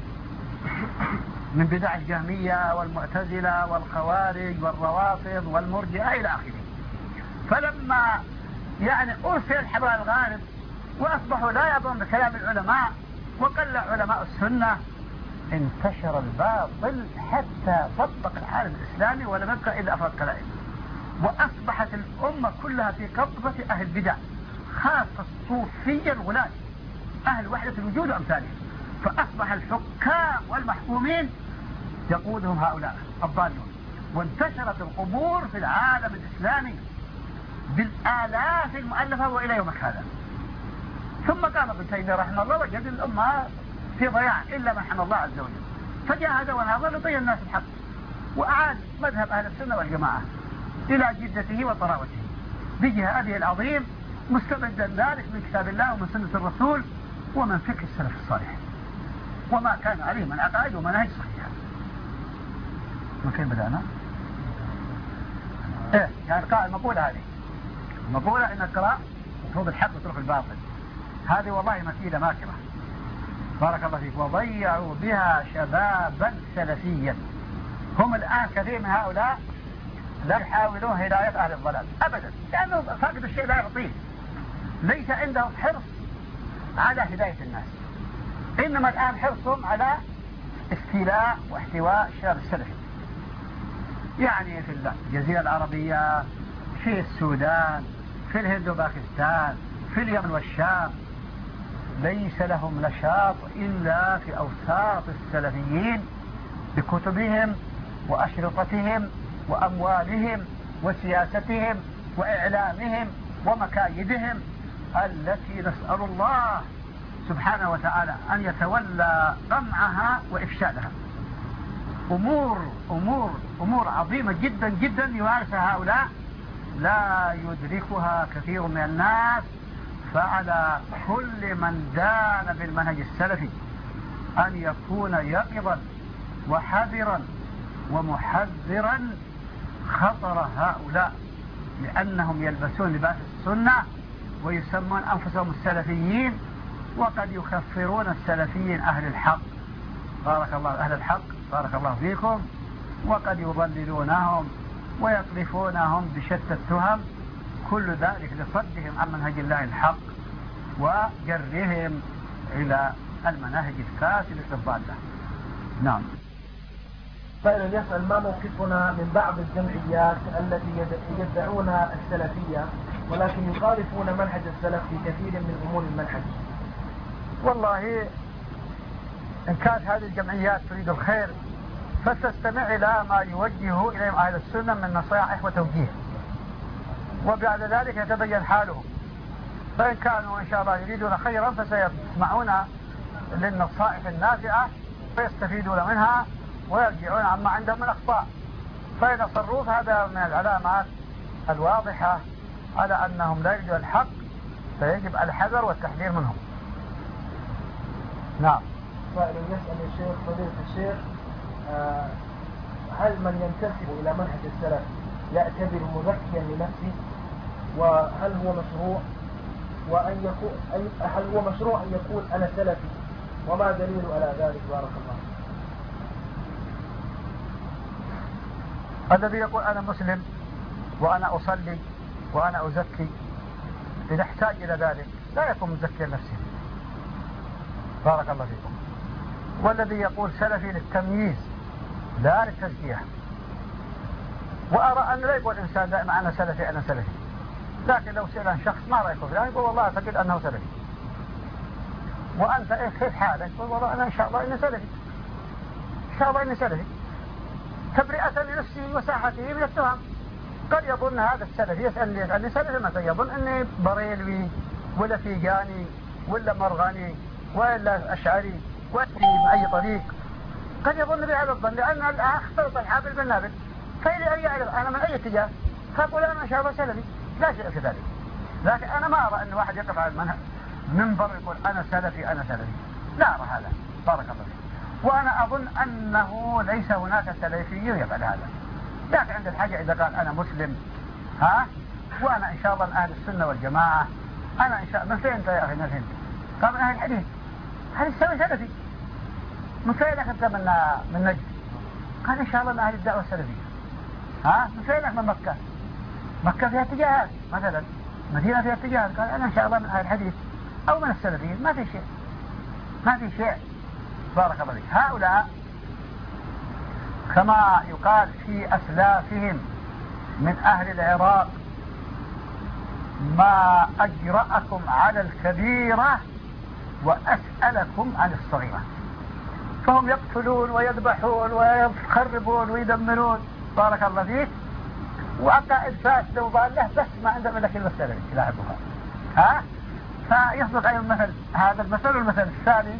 من بدع الجهمية والمعتزلة والخوارج والروافض والمرجئة إلى آخره. فلما يعني أرسل الحبل الغالب وأصبحوا لا يضون بكلام العلماء وقل علماء السنة انتشر الباطل حتى طبق العالم الإسلامي ولم يبقى إلا أفراد قلائل، وأصبحت الأمة كلها في قبضة أهل البدع خاصة الصوفية الغلاة أهل وحدة الوجود وأمثالهم. فأصبح الحكام والمحكومين يقودهم هؤلاء الضالون، وانتشرت القبور في العالم الإسلامي بالآلاف المؤلفة وإلى يومك هذا. ثم قام ابن تيمية رحمه الله وجد الأمة في ضياع إلا من حمى الله عز وجل، فجاهد وناظر لطي الناس الحق وأعاد مذهب أهل السنة والجماعة إلى جدته وطراوته بجهاده العظيم مستمدا ذلك من كتاب الله ومن سنة الرسول ومن فقه السلف الصالح وما كان عليه من عقائد ومناهج صحيحة. من كيف بدأنا؟ إيه يعني قال المقولة هذه، المقولة إن القراء مفروض الحق وترك الباطل، هذه والله مكيدة ماكرة بارك الله فيك، وضيعوا بها شبابا سلفيا. هم الآن كثير من هؤلاء لا يحاولون هداية أهل الضلال أبدا، لأنه فاقد الشيء لا يعطيه، ليس عندهم حرص على هداية الناس، إنما الآن حرصهم على استيلاء واحتواء الشباب السلفي، يعني في الجزيرة العربية، في السودان، في الهند وباكستان، في اليمن والشام. ليس لهم نشاط إلا في أوساط السلفيين بكتبهم وأشرطتهم وأموالهم وسياستهم وإعلامهم ومكايدهم التي نسأل الله سبحانه وتعالى أن يتولى قمعها وإفشادها. أمور أمور أمور عظيمة جدا جدا يمارسها هؤلاء لا يدركها كثير من الناس. فعلى كل من دان بالمنهج السلفي أن يكون يقظا وحذرا ومحذرا خطر هؤلاء، لأنهم يلبسون لباس السنة ويسمون أنفسهم السلفيين، وقد يكفرون السلفيين أهل الحق. بارك الله أهل الحق بارك الله فيكم. وقد يضللونهم ويطلفونهم بشتى التهم، كل ذلك لصدهم عن منهج الله الحق وجرهم إلى المناهج الفاسدة الضالة. نعم. سائل يسأل: ما موقفنا من بعض الجمعيات التي يدعون السلفية ولكن يخالفون منهج السلف في كثير من أمور المنهج؟ والله إن كانت هذه الجمعيات تريد الخير فتستمع إلى ما يوجهه إليهم أهل السنة من نصائح وتوجيه، وبعد ذلك يتبين حالهم. فإن كانوا إن شاء الله يريدون خيرا فسيسمعون للنصائح النافعة فيستفيدون منها ويرجعون عما عندهم من أخطاء. فإن أصروا فهذا من العلامات الواضحة على أنهم لا يريدون الحق، فيجب الحذر والتحذير منهم. نعم. سائل يسأل الشيخ: فضيلة الشيخ، آه هل من ينتسب إلى منهج السلف يعتبر مزكيا لنفسه؟ وهل هو مشروع وأن يكون هل هو مشروع أن يقول أنا سلفي؟ وما دليل على ذلك؟ بارك الله. الذي يقول أنا مسلم وأنا أصلي وأنا أزكي إذا احتاج إلى ذلك لا يكون مزكيا نفسه. بارك الله فيكم. والذي يقول سلفي للتمييز لا للتزكية. وأرى أن لا يقول الإنسان دائما أنا سلفي أنا سلفي، لكن لو سئل عن شخص ما رأيك فلان يقول والله أعتقد أنه سلفي. وأنت إيه كيف حالك؟ يقول والله أنا إن شاء الله إني سلفي، إن شاء الله إني سلفي، تبرئة لنفسي وساحته من التهم. قد يظن هذا السلفي يسألني يسألني سلفي مثلا يظن أني بريلوي ولا فيجاني ولا مرغني ولا أشعري ولا من أي طريق. قد يظن بهذا الظن لأن الآخ اختلط الحابل بالنابل، فإذا أن يعرف أنا من أي اتجاه فأقول أنا إن شاء الله سلفي، لا شيء في ذلك. لكن أنا ما أرى أن واحد يقف على المنهج منبر يقول أنا سلفي أنا سلفي، لا أرى هذا. بارك الله فيك. وأنا أظن أنه ليس هناك سلفي يفعل هذا، لكن عند الحاجة إذا قال أنا مسلم ها وأنا إن شاء الله من أهل السنة والجماعة، أنا إن شاء الله من فين أنت يا أخي؟ من فين؟ قال من أهل الحديث. هل السلفي سلفي؟ من فينك أنت؟ من من نجد؟ قال إن شاء الله من أهل الدعوة السلفية. ها من فينك؟ من مكة. مكة فيها اتجاهات مثلا، مدينة فيها اتجاهات. قال أنا إن شاء الله من أهل الحديث أو من السلفيين. ما في شيء ما في شيء. بارك الله فيك. هؤلاء كما يقال في أسلافهم من أهل العراق ما أجرأكم على الكبيرة وأسألكم عن الصغيرة. فهم يقتلون ويذبحون ويخربون ويدمرون. بارك الله فيك. وعقائد فاسدة وضالة بس ما عندهم إلا كلمة سلفي يلاعبها. ها فيصدق أي المثل هذا المثل. والمثل الثاني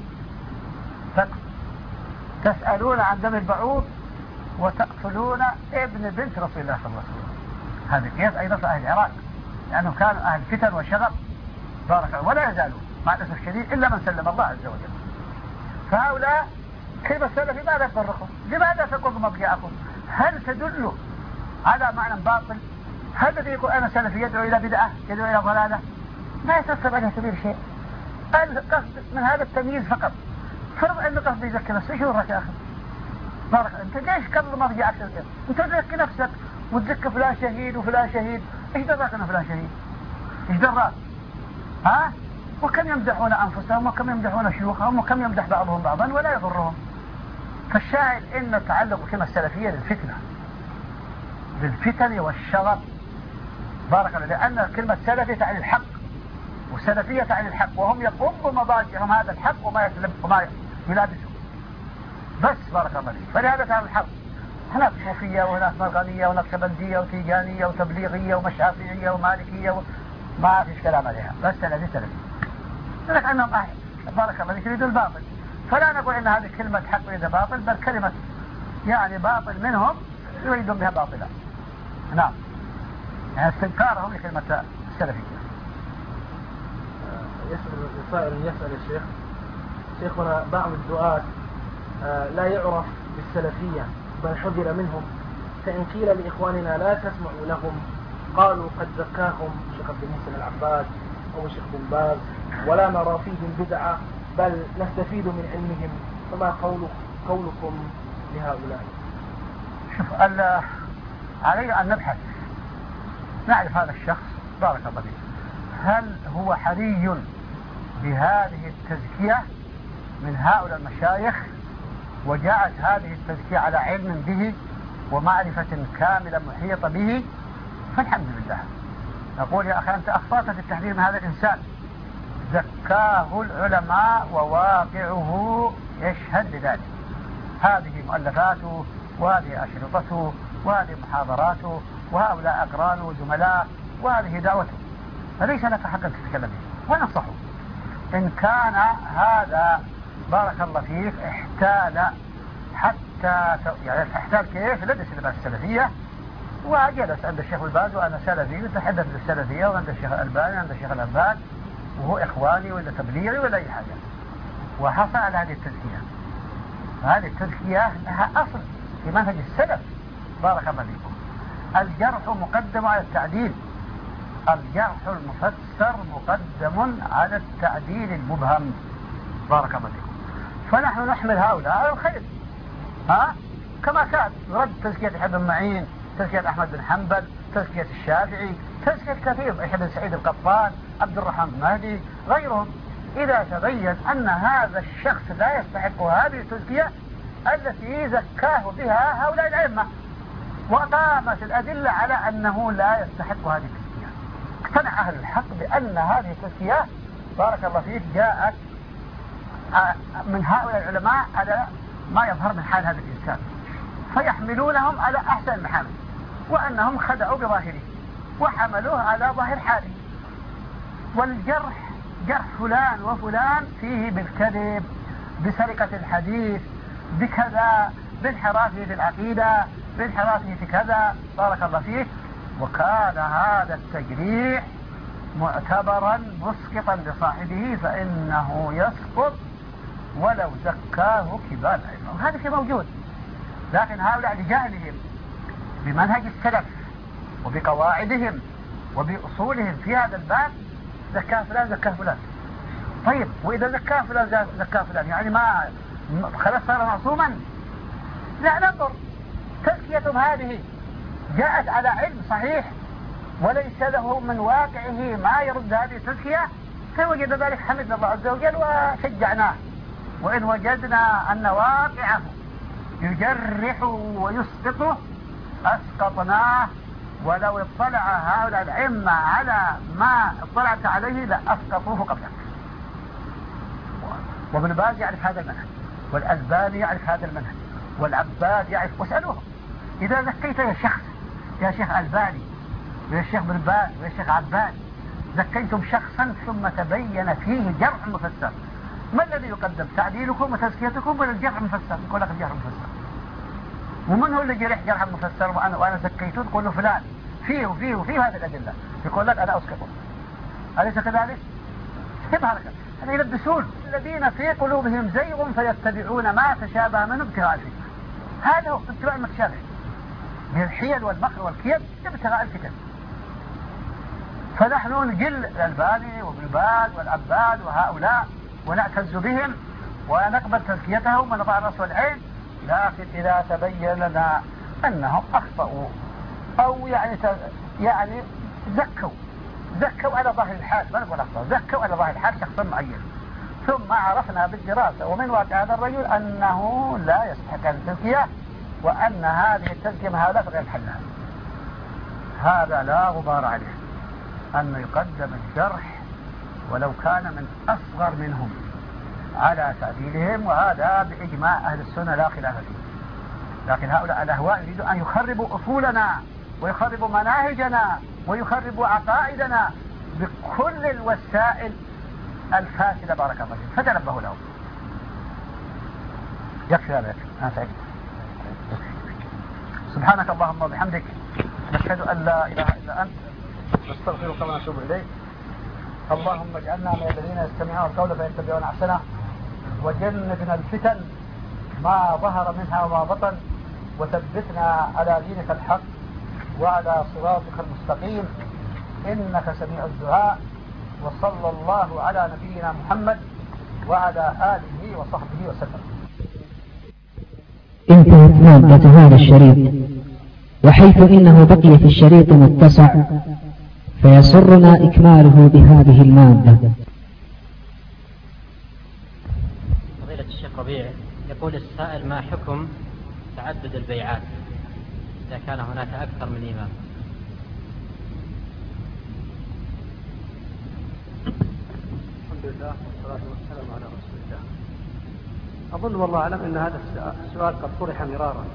تسألون عن دم البعوض وتقتلون ابن بنت رسول الله صلى الله عليه وسلم. هذا قياس أيضا في أهل العراق لأنهم كانوا أهل فتن وشغب. بارك الله. ولا يزالوا مع الأسف الشديد إلا من سلم الله عز وجل. فهؤلاء كلمة سلفي ماذا تفرقوا؟ لماذا تقول مبدأكم؟ هل تدل على معنى باطل؟ هل الذي يقول أنا سلفي يدعو إلى بدعة يدعو إلى ضلالة؟ لا يترتب عليه كبير شيء. القصد من هذا التمييز فقط. فرض أن قصد يزكي نفسه. شو رأيك يا أخي؟ بارك أنت ليش قبل ما رجعت الكلام؟ أنت تزكي نفسك وتزكي فلان شهيد وفلان شهيد. إيش دراك أنا فلان شهيد؟ إيش دراك؟ ها؟ وكم يمدحون أنفسهم وكم يمدحون شيوخهم وكم يمدح بعضهم بعضا ولا يضرهم. فالشاهد إن تعلق بكلمة السلفية للفتنة للفتن والشغب. بارك الله. لأن كلمة سلفي تعني الحق والسلفية تعني الحق، وهم يقوموا مضاجعهم هذا الحق وما وما يلابسوا بس. بارك الله فيك. فلهذا تعني الحق. هناك صوفية وهناك مرغنية ونقشبندية وتيجانية وتبليغية ومشافعية ومالكية و... ما فيش كلام عليها. بس سلفي سلفي. لك أنهم أهل بارك الله فيك يريدوا الباطل. فلا نقول إن هذه كلمة حق وإذا باطل، بل كلمة يعني باطل منهم يريدون بها باطلا. نعم. يعني استنكارهم لكلمة السلفية. يسأل سائل يسأل الشيخ: شيخنا بعض الدعاة لا يعرف بالسلفية بل حذر منهم، فإن قيل لإخواننا لا تسمعوا لهم قالوا قد زكاهم الشيخ عبد المحسن العباد أو الشيخ بن باز ولا نرى فيهم بدعة بل نستفيد من علمهم، فما قول قولكم لهؤلاء؟ شوف، علينا أن نبحث نعرف هذا الشخص بارك الله فيه هل هو حري بهذه التزكية من هؤلاء المشايخ وجاءت هذه التزكية على علم به ومعرفة كاملة محيطة به، فالحمد لله. نقول يا أخي أنت أخطأت في التحذير من هذا الإنسان، زكاه العلماء وواقعه يشهد بذلك، هذه مؤلفاته وهذه أشرطته وهذه محاضراته وهؤلاء أقرانه وزملاء وهذه دعوته، فليس لك حق أن تتكلم به ونصحه. إن كان هذا بارك الله فيك احتال حتى يعني احتال كيف لبس لباس السلفية وجلس عند الشيخ الباز وأنا سلفي وتحدث بالسلفية وعند الشيخ الألباني عند الشيخ الألباني وهو إخواني ولا تبليغي ولا أي حاجة، وحصل على هذه التزكية. هذه التزكية لها أصل في منهج السلف بارك الله فيكم. الجرح مقدم على التعديل، الجرح المفسر مقدم على التعديل المبهم بارك الله فيكم. فنحن نحمل هؤلاء على الخير، ها كما كان رد تزكية ابن معين، تزكية أحمد بن حنبل، تزكية الشافعي، تزكية كثير، عيسى بن سعيد القطان، عبد الرحمن بن مهدي، غيرهم. إذا تبين أن هذا الشخص لا يستحق هذه التزكية التي زكاه بها هؤلاء الأئمة وقامت الأدلة على أنه لا يستحق هذه التزكية، اقتنع أهل الحق بأن هذه التزكية بارك الله فيك جاءت من هؤلاء العلماء على ما يظهر من حال هذا الإنسان، فيحملونهم على أحسن المحامل، وأنهم خدعوا بظاهره وحملوه على ظاهر حاله. والجرح جرح فلان وفلان فيه بالكذب، بسرقة الحديث، بكذا، بانحرافه في العقيدة، بانحرافه في كذا بارك الله فيه. وكان هذا التجريح معتبرا مسقطا لصاحبه فإنه يسقط ولو زكاه كبار العلم. هذا شيء موجود، لكن هؤلاء لجهلهم بمنهج السلف وبقواعدهم وبأصولهم في هذا الباب زكاه فلان زكاه فلان. طيب وإذا زكاه فلان زكاه فلان يعني ما خلاص صار معصوما؟ لا، ننظر تزكيتهم هذه جاءت على علم صحيح وليس له من واقعه ما يرد هذه التزكية، فوجد ذلك حمدنا الله عز وجل وشجعناه. وإن وجدنا أن واقعه يجرح ويسقطه أسقطناه، ولو اطلع هؤلاء الأئمة على ما اطلعت عليه لأسقطوه قبله. وابن باز يعرف هذا المنهج، والألباني يعرف هذا المنهج، والعباد يعرف. واسألوهم إذا زكيت يا شخص يا شيخ ألباني ويا شيخ بن باز ويا شيخ عباد زكيتم شخصا ثم تبين فيه جرح مفسر، ما الذي يقدم؟ تعديلكم وتزكيتكم ولا الجرح المفسر؟ يقول لك الجرح المفسر. ومن هو اللي جرح جرح المفسر وأنا, وأنا زكيته؟ تقول له فلان فيه وفيه وفيه هذه الأدلة، يقول لك أنا أسقطه. أليس كذلك؟ كيف هذا؟ هذا يلبسون الذين في قلوبهم زيغ فيتبعون ما تشابه منه ابتغاء الفتنة. هذا هو اتباع المتشابه بالحيل والمكر والكيد ابتغاء الفتن. فنحن نجل الألباني وابن باز والعباد وهؤلاء ونعتز بهم ونقبل تزكيتهم ونضع الرأس والعين، لكن إذا تبين لنا أنهم أخطأوا أو يعني يعني زكوا زكوا على ظاهر الحال، ما نقول أخطأوا، زكوا على ظاهر الحال شخصا معين، ثم عرفنا بالدراسة ومن واقع هذا الرجل أنه لا يستحق التزكية وأن هذه التزكية من هؤلاء غير محلها، هذا لا غبار عليه أن يقدم الجرح ولو كان من أصغر منهم على تعديلهم، وهذا بإجماع أهل السنة لا خلاف فيه. لكن هؤلاء الأهواء يريدون أن يخربوا أصولنا ويخربوا مناهجنا ويخربوا عقائدنا بكل الوسائل الفاسدة بارك الله فيهم، فتنبهوا لهم. يكفي هذا، أنا سعيد. سبحانك اللهم وبحمدك نشهد أن لا إله إلا أنت نستغفرك ونتوب إليك. اللهم اجعلنا من الذين يستمعون القول فيتبعون أحسنه وجنبنا الفتن ما ظهر منها وما بطن، وثبتنا على دينك الحق وعلى صراطك المستقيم، إنك سميع الدعاء. وصلى الله على نبينا محمد وعلى آله وصحبه وسلم. انتهت مادة هذا الشريط، وحيث إنه بقي في الشريط متسع فيسرنا إكماله بهذه المادة. فضيلة الشيخ ربيع، يقول السائل: ما حكم تعدد البيعات إذا كان هناك أكثر من إمام؟ الحمد لله والصلاة والسلام على رسول الله. أظن والله أعلم أن هذا السؤال قد طرح مرارا،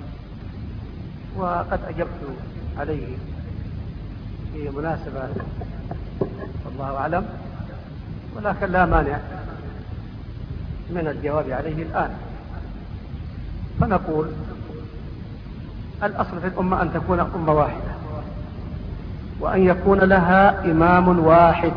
وقد أجبت عليه في مناسبة والله أعلم، ولكن لا مانع من الجواب عليه الآن. فنقول: الأصل في الأمة أن تكون أمة واحدة، وأن يكون لها إمام واحد،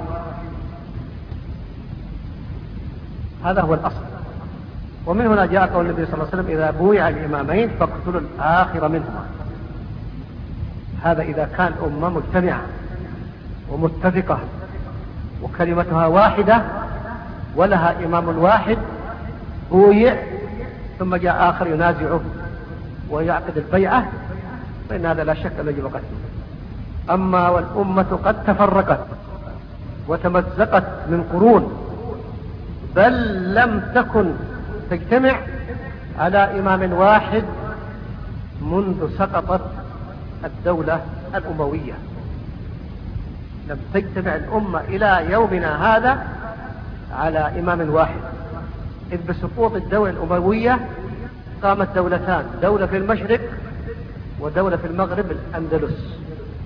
هذا هو الأصل. ومن هنا جاء قول النبي صلى الله عليه وسلم: إذا بويع الإمامين فاقتلوا الآخر منهما. هذا إذا كان أمة مجتمعة ومتفقة وكلمتها واحدة ولها إمام واحد، بويع ثم جاء آخر ينازعه ويعقد البيعة، فإن هذا لا شك أن يجب قتله. أما والأمة قد تفرقت وتمزقت من قرون، بل لم تكن تجتمع على إمام واحد منذ سقطت الدولة الأموية. لم تجتمع الأمة إلى يومنا هذا على إمام واحد، إذ بسقوط الدولة الأموية قامت دولتان، دولة في المشرق ودولة في المغرب، الأندلس،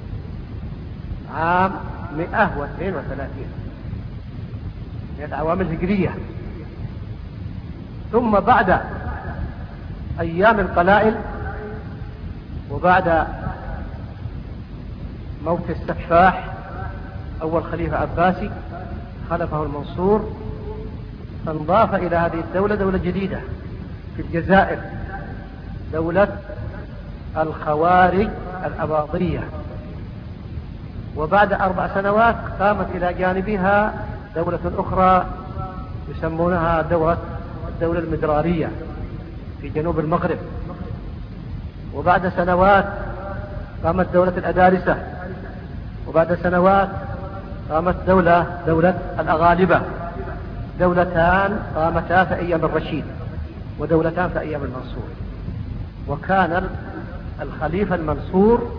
عام مئة واثنين وثلاثين من الأعوام الهجرية. ثم بعد أيام القلائل وبعد موت السفاح أول خليفة عباسي خلفه المنصور، فانضاف إلى هذه الدولة دولة جديدة في الجزائر، دولة الخوارج الأباضية. وبعد أربع سنوات قامت إلى جانبها دولة أخرى يسمونها دولة الدولة المدرارية في جنوب المغرب. وبعد سنوات قامت دولة الأدارسة. وبعد سنوات قامت دولة دولة الأغالبة، دولتان قامتا في أيام الرشيد ودولتان في أيام المنصور. وكان الخليفة المنصور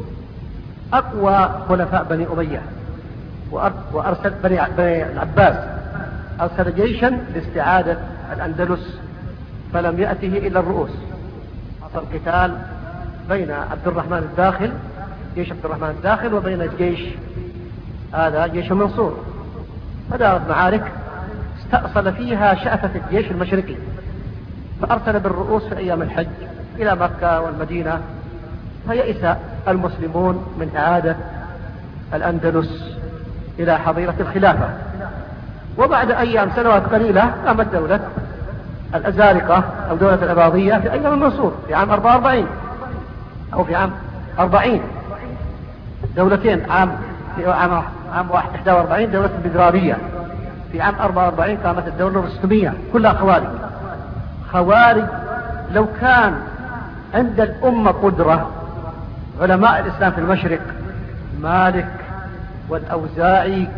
أقوى خلفاء بني أمية، وأرسل بني العباس أرسل جيشا لاستعادة الأندلس، فلم يأته إلا الرؤوس. حصل قتال بين عبد الرحمن الداخل، جيش عبد الرحمن الداخل، وبين الجيش هذا جيش المنصور، فدارت معارك استأصل فيها شأفة الجيش المشرقي، فأرسل بالرؤوس في أيام الحج إلى مكة والمدينة، فيئس المسلمون من إعادة الأندلس إلى حظيرة الخلافة. وبعد أيام سنوات قليلة قامت دولة الأزارقة أو دولة الأباضية في أيام المنصور في عام أربعة وأربعين أو في عام أربعين، دولتين، عام في عام عام واحد وأربعين دولة البدرارية، في عام أربعة وأربعين قامت الدولة الرستمية، كلها خوارج. خوارج لو كان عند الأمة قدرة، علماء الإسلام في المشرق مالك والأوزاعي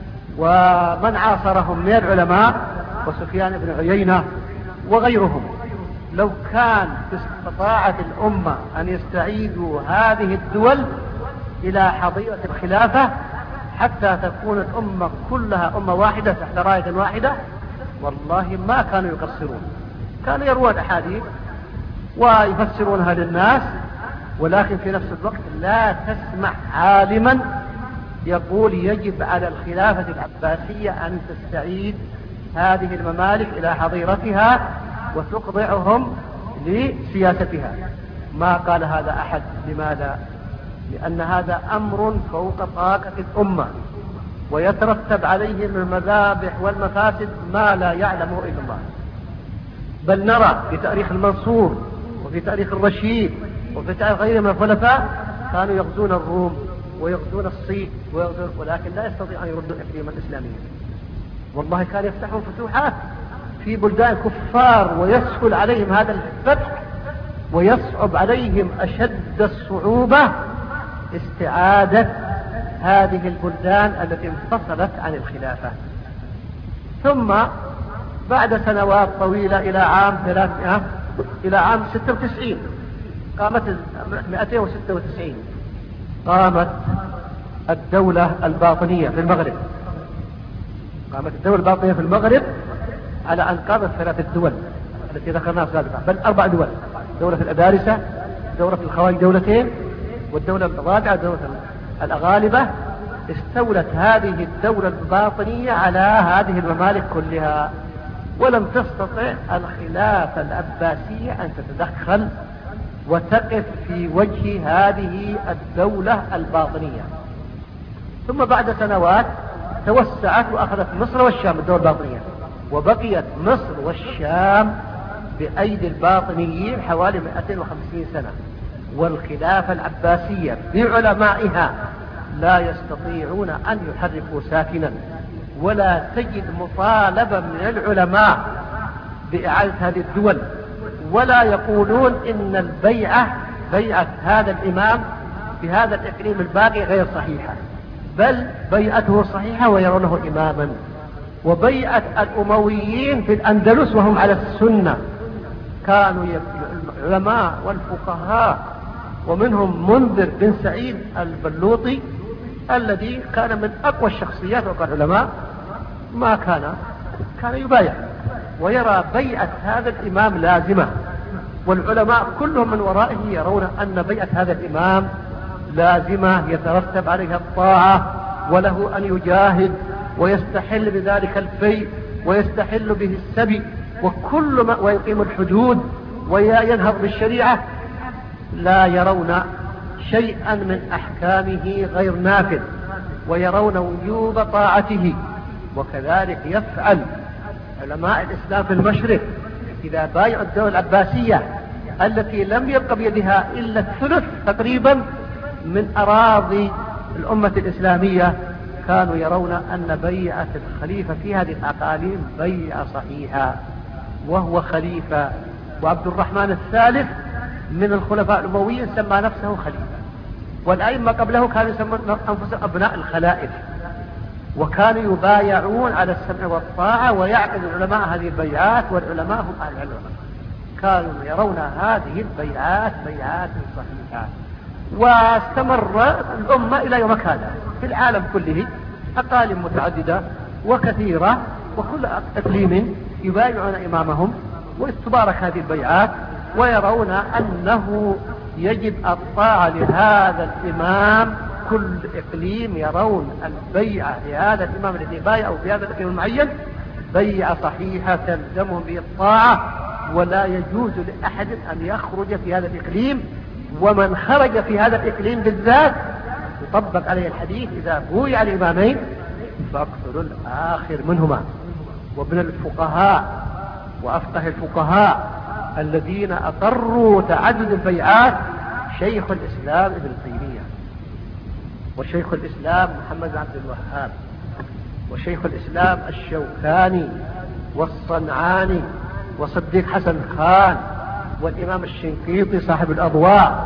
ومن عاصرهم من العلماء وسفيان بن عيينة وغيرهم، لو كان استطاعت الأمة أن يستعيدوا هذه الدول إلى حظيرة الخلافة حتى تكون الأمة كلها أمة واحدة تحت راية واحدة، والله ما كانوا يقصرون، كانوا يروون أحاديث ويفسرونها للناس، ولكن في نفس الوقت لا تسمع عالما يقول يجب على الخلافة العباسية أن تستعيد هذه الممالك إلى حظيرتها وتخضعهم لسياستها. ما قال هذا أحد. لماذا؟ لأن هذا أمر فوق طاقة الأمة، ويترتب عليه من المذابح والمفاسد ما لا يعلمه إلا الله. بل نرى في تاريخ المنصور وفي تاريخ الرشيد وفي تاريخ غيره من الخلفاء كانوا يغزون الروم ويغزون الصين ويغزون، ولكن لا يستطيع أن يردوا إقليما إسلاميا. والله كان يفتحون فتوحات في بلدان كفار ويسهل عليهم هذا الفتح، ويصعب عليهم أشد الصعوبة استعادة هذه البلدان التي انفصلت عن الخلافة. ثم بعد سنوات طويلة إلى عام ثلاثمائة إلى عام ستة وتسعين قامت مئتين وستة وتسعين قامت الدولة الباطنية في المغرب. قامت الدولة الباطنية في المغرب على أنقاض الثلاث الدول التي ذكرناها سابقا، بل أربع دول: دولة الأدارسة، دولة الخوارج دولتين، والدولة الرابعة دولة الأغالبة. استولت هذه الدولة الباطنية على هذه الممالك كلها، ولم تستطع الخلافة العباسية أن تتدخل وتقف في وجه هذه الدولة الباطنية. ثم بعد سنوات توسعت وأخذت مصر والشام الدولة الباطنية، وبقيت مصر والشام بأيدي الباطنيين حوالي مئتين وخمسين سنة. والخلافة العباسية بعلمائها لا يستطيعون أن يحركوا ساكنا، ولا تجد مطالبة من العلماء بإعادة هذه الدول، ولا يقولون إن البيعة بيعة هذا الإمام في هذا الإقليم الباقي غير صحيحة، بل بيعته صحيحة ويرونه إماما. وبيعة الأمويين في الأندلس وهم على السنة كانوا العلماء والفقهاء، ومنهم منذر بن سعيد البلوطي الذي كان من أقوى الشخصيات وقال العلماء، ما كان كان يبايع ويرى بيعة هذا الإمام لازمة. والعلماء كلهم من ورائه يرون أن بيعة هذا الإمام لازمة يترتب عليها الطاعة، وله أن يجاهد ويستحل بذلك الفيء ويستحل به السبي وكل ما ويقيم الحدود وينهض بالشريعة. لا يرون شيئا من أحكامه غير نافذ، ويرون وجوب طاعته. وكذلك يفعل علماء الإسلام في المشرق إذا بايعوا الدولة العباسية التي لم يبق بيدها إلا الثلث تقريبا من أراضي الأمة الإسلامية، كانوا يرون أن بيعة الخليفة في هذه الأقاليم بيعة صحيحة، وهو خليفة. وعبد الرحمن الثالث من الخلفاء الأمويين سمى نفسه خليفة، والأئمة قبله كانوا يسمون أنفسهم أبناء الخلائف، وكانوا يبايعون على السمع والطاعة، ويعقد العلماء هذه البيعات، والعلماء هم أهل العلم. كانوا يرون هذه البيعات بيعات صحيحة. واستمر الأمة إلى يومك هذا في العالم كله أقاليم متعددة وكثيرة، وكل إقليم يبايعون إمامهم، وتبارك هذه البيعات، ويرون أنه يجب الطاعة لهذا الإمام. كل إقليم يرون البيعة لهذا الإمام الذي بايعوا في هذا الإقليم المعين بيعة صحيحة تلزمهم بالطاعة، ولا يجوز لأحد أن يخرج في هذا الإقليم. ومن خرج في هذا الإقليم بالذات يطبق عليه الحديث: إذا بويع الإمامين فاقتلوا الآخر منهما. ومن الفقهاء وأفقه الفقهاء الذين أقروا تعدد البيعات شيخ الإسلام ابن تيمية، وشيخ الإسلام محمد بن عبد الوهاب، وشيخ الإسلام الشوكاني والصنعاني وصديق حسن خان والإمام الشنقيطي صاحب الأضواء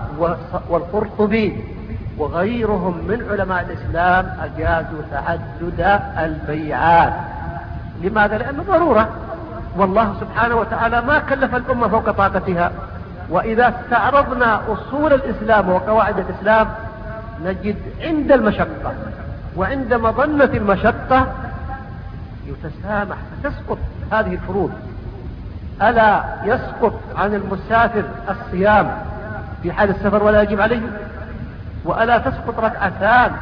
والقرطبي وغيرهم من علماء الإسلام أجازوا تعدد البيعات. لماذا؟ لأنه ضرورة، والله سبحانه وتعالى ما كلف الأمة فوق طاقتها. وإذا استعرضنا أصول الإسلام وقواعد الإسلام نجد عند المشقة وعند مظنة المشقة يتسامح فتسقط هذه الفروض. ألا يسقط عن المسافر الصيام في حال السفر ولا يجب عليه؟ وألا تسقط ركعتان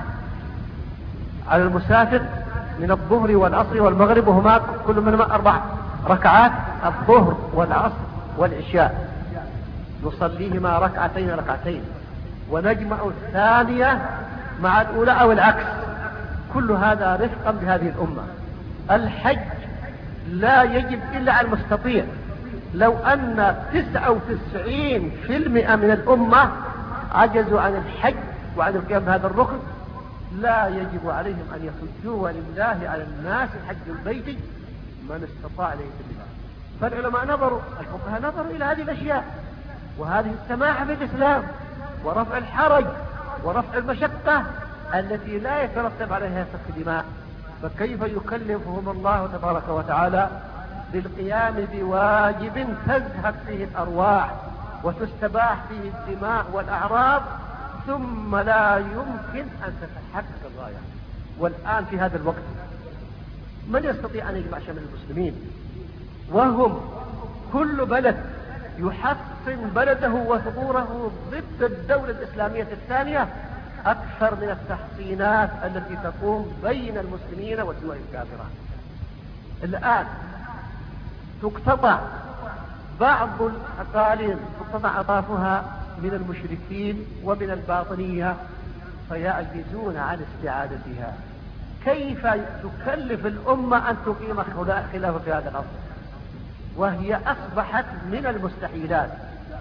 على المسافر من الظهر والعصر والمغرب، وهما كل منهما أربع ركعات، الظهر والعصر والعشاء نصليهما ركعتين ركعتين، ونجمع الثانية مع الأولى أو العكس. كل هذا رفقا بهذه الأمة. الحج لا يجب إلا على المستطيع. لو أن تسعة وتسعين بالمئة من الأمة عجزوا عن الحج وعن القيام بهذا الركن لا يجب عليهم أن يحجوا، ولله على الناس حج البيت من استطاع إليه سبيلا. فالعلماء نظروا، الفقهاء نظروا إلى هذه الأشياء، وهذه السماحة في الإسلام ورفع الحرج ورفع المشقة التي لا يترتب عليها سفك دماء. فكيف يكلفهم الله تبارك وتعالى بالقيام بواجب تزهد فيه الأرواح وتستباح فيه الدماء والأعراض ثم لا يمكن أن تتحقق الغاية؟ والآن في هذا الوقت من يستطيع أن يجمع شمل المسلمين وهم كل بلد يحصن بلده وثغوره ضد الدولة الإسلامية الثانية أكثر من التحصينات التي تقوم بين المسلمين والدول الكافرة؟ الآن تقتطع بعض الأقاليم، تقتطع أطرافها من المشركين ومن الباطنية فيعجزون عن استعادتها. كيف تكلف الأمة أن تقيم خلافة في هذا الأمر وهي أصبحت من المستحيلات؟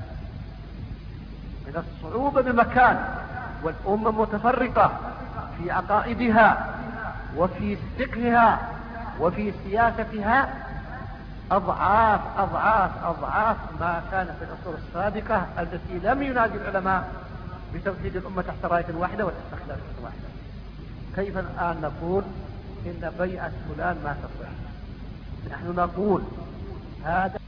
من الصعوبة بمكان، والأمة متفرقة في عقائدها وفي فقهها وفي سياستها أضعاف أضعاف أضعاف ما كان في العصور السابقة التي لم ينادي العلماء بتوحيد الأمة تحت راية واحدة وتحت خلافة واحدة. كيف الآن نقول إن بيعة فلان ما تصح؟ نحن نقول هذا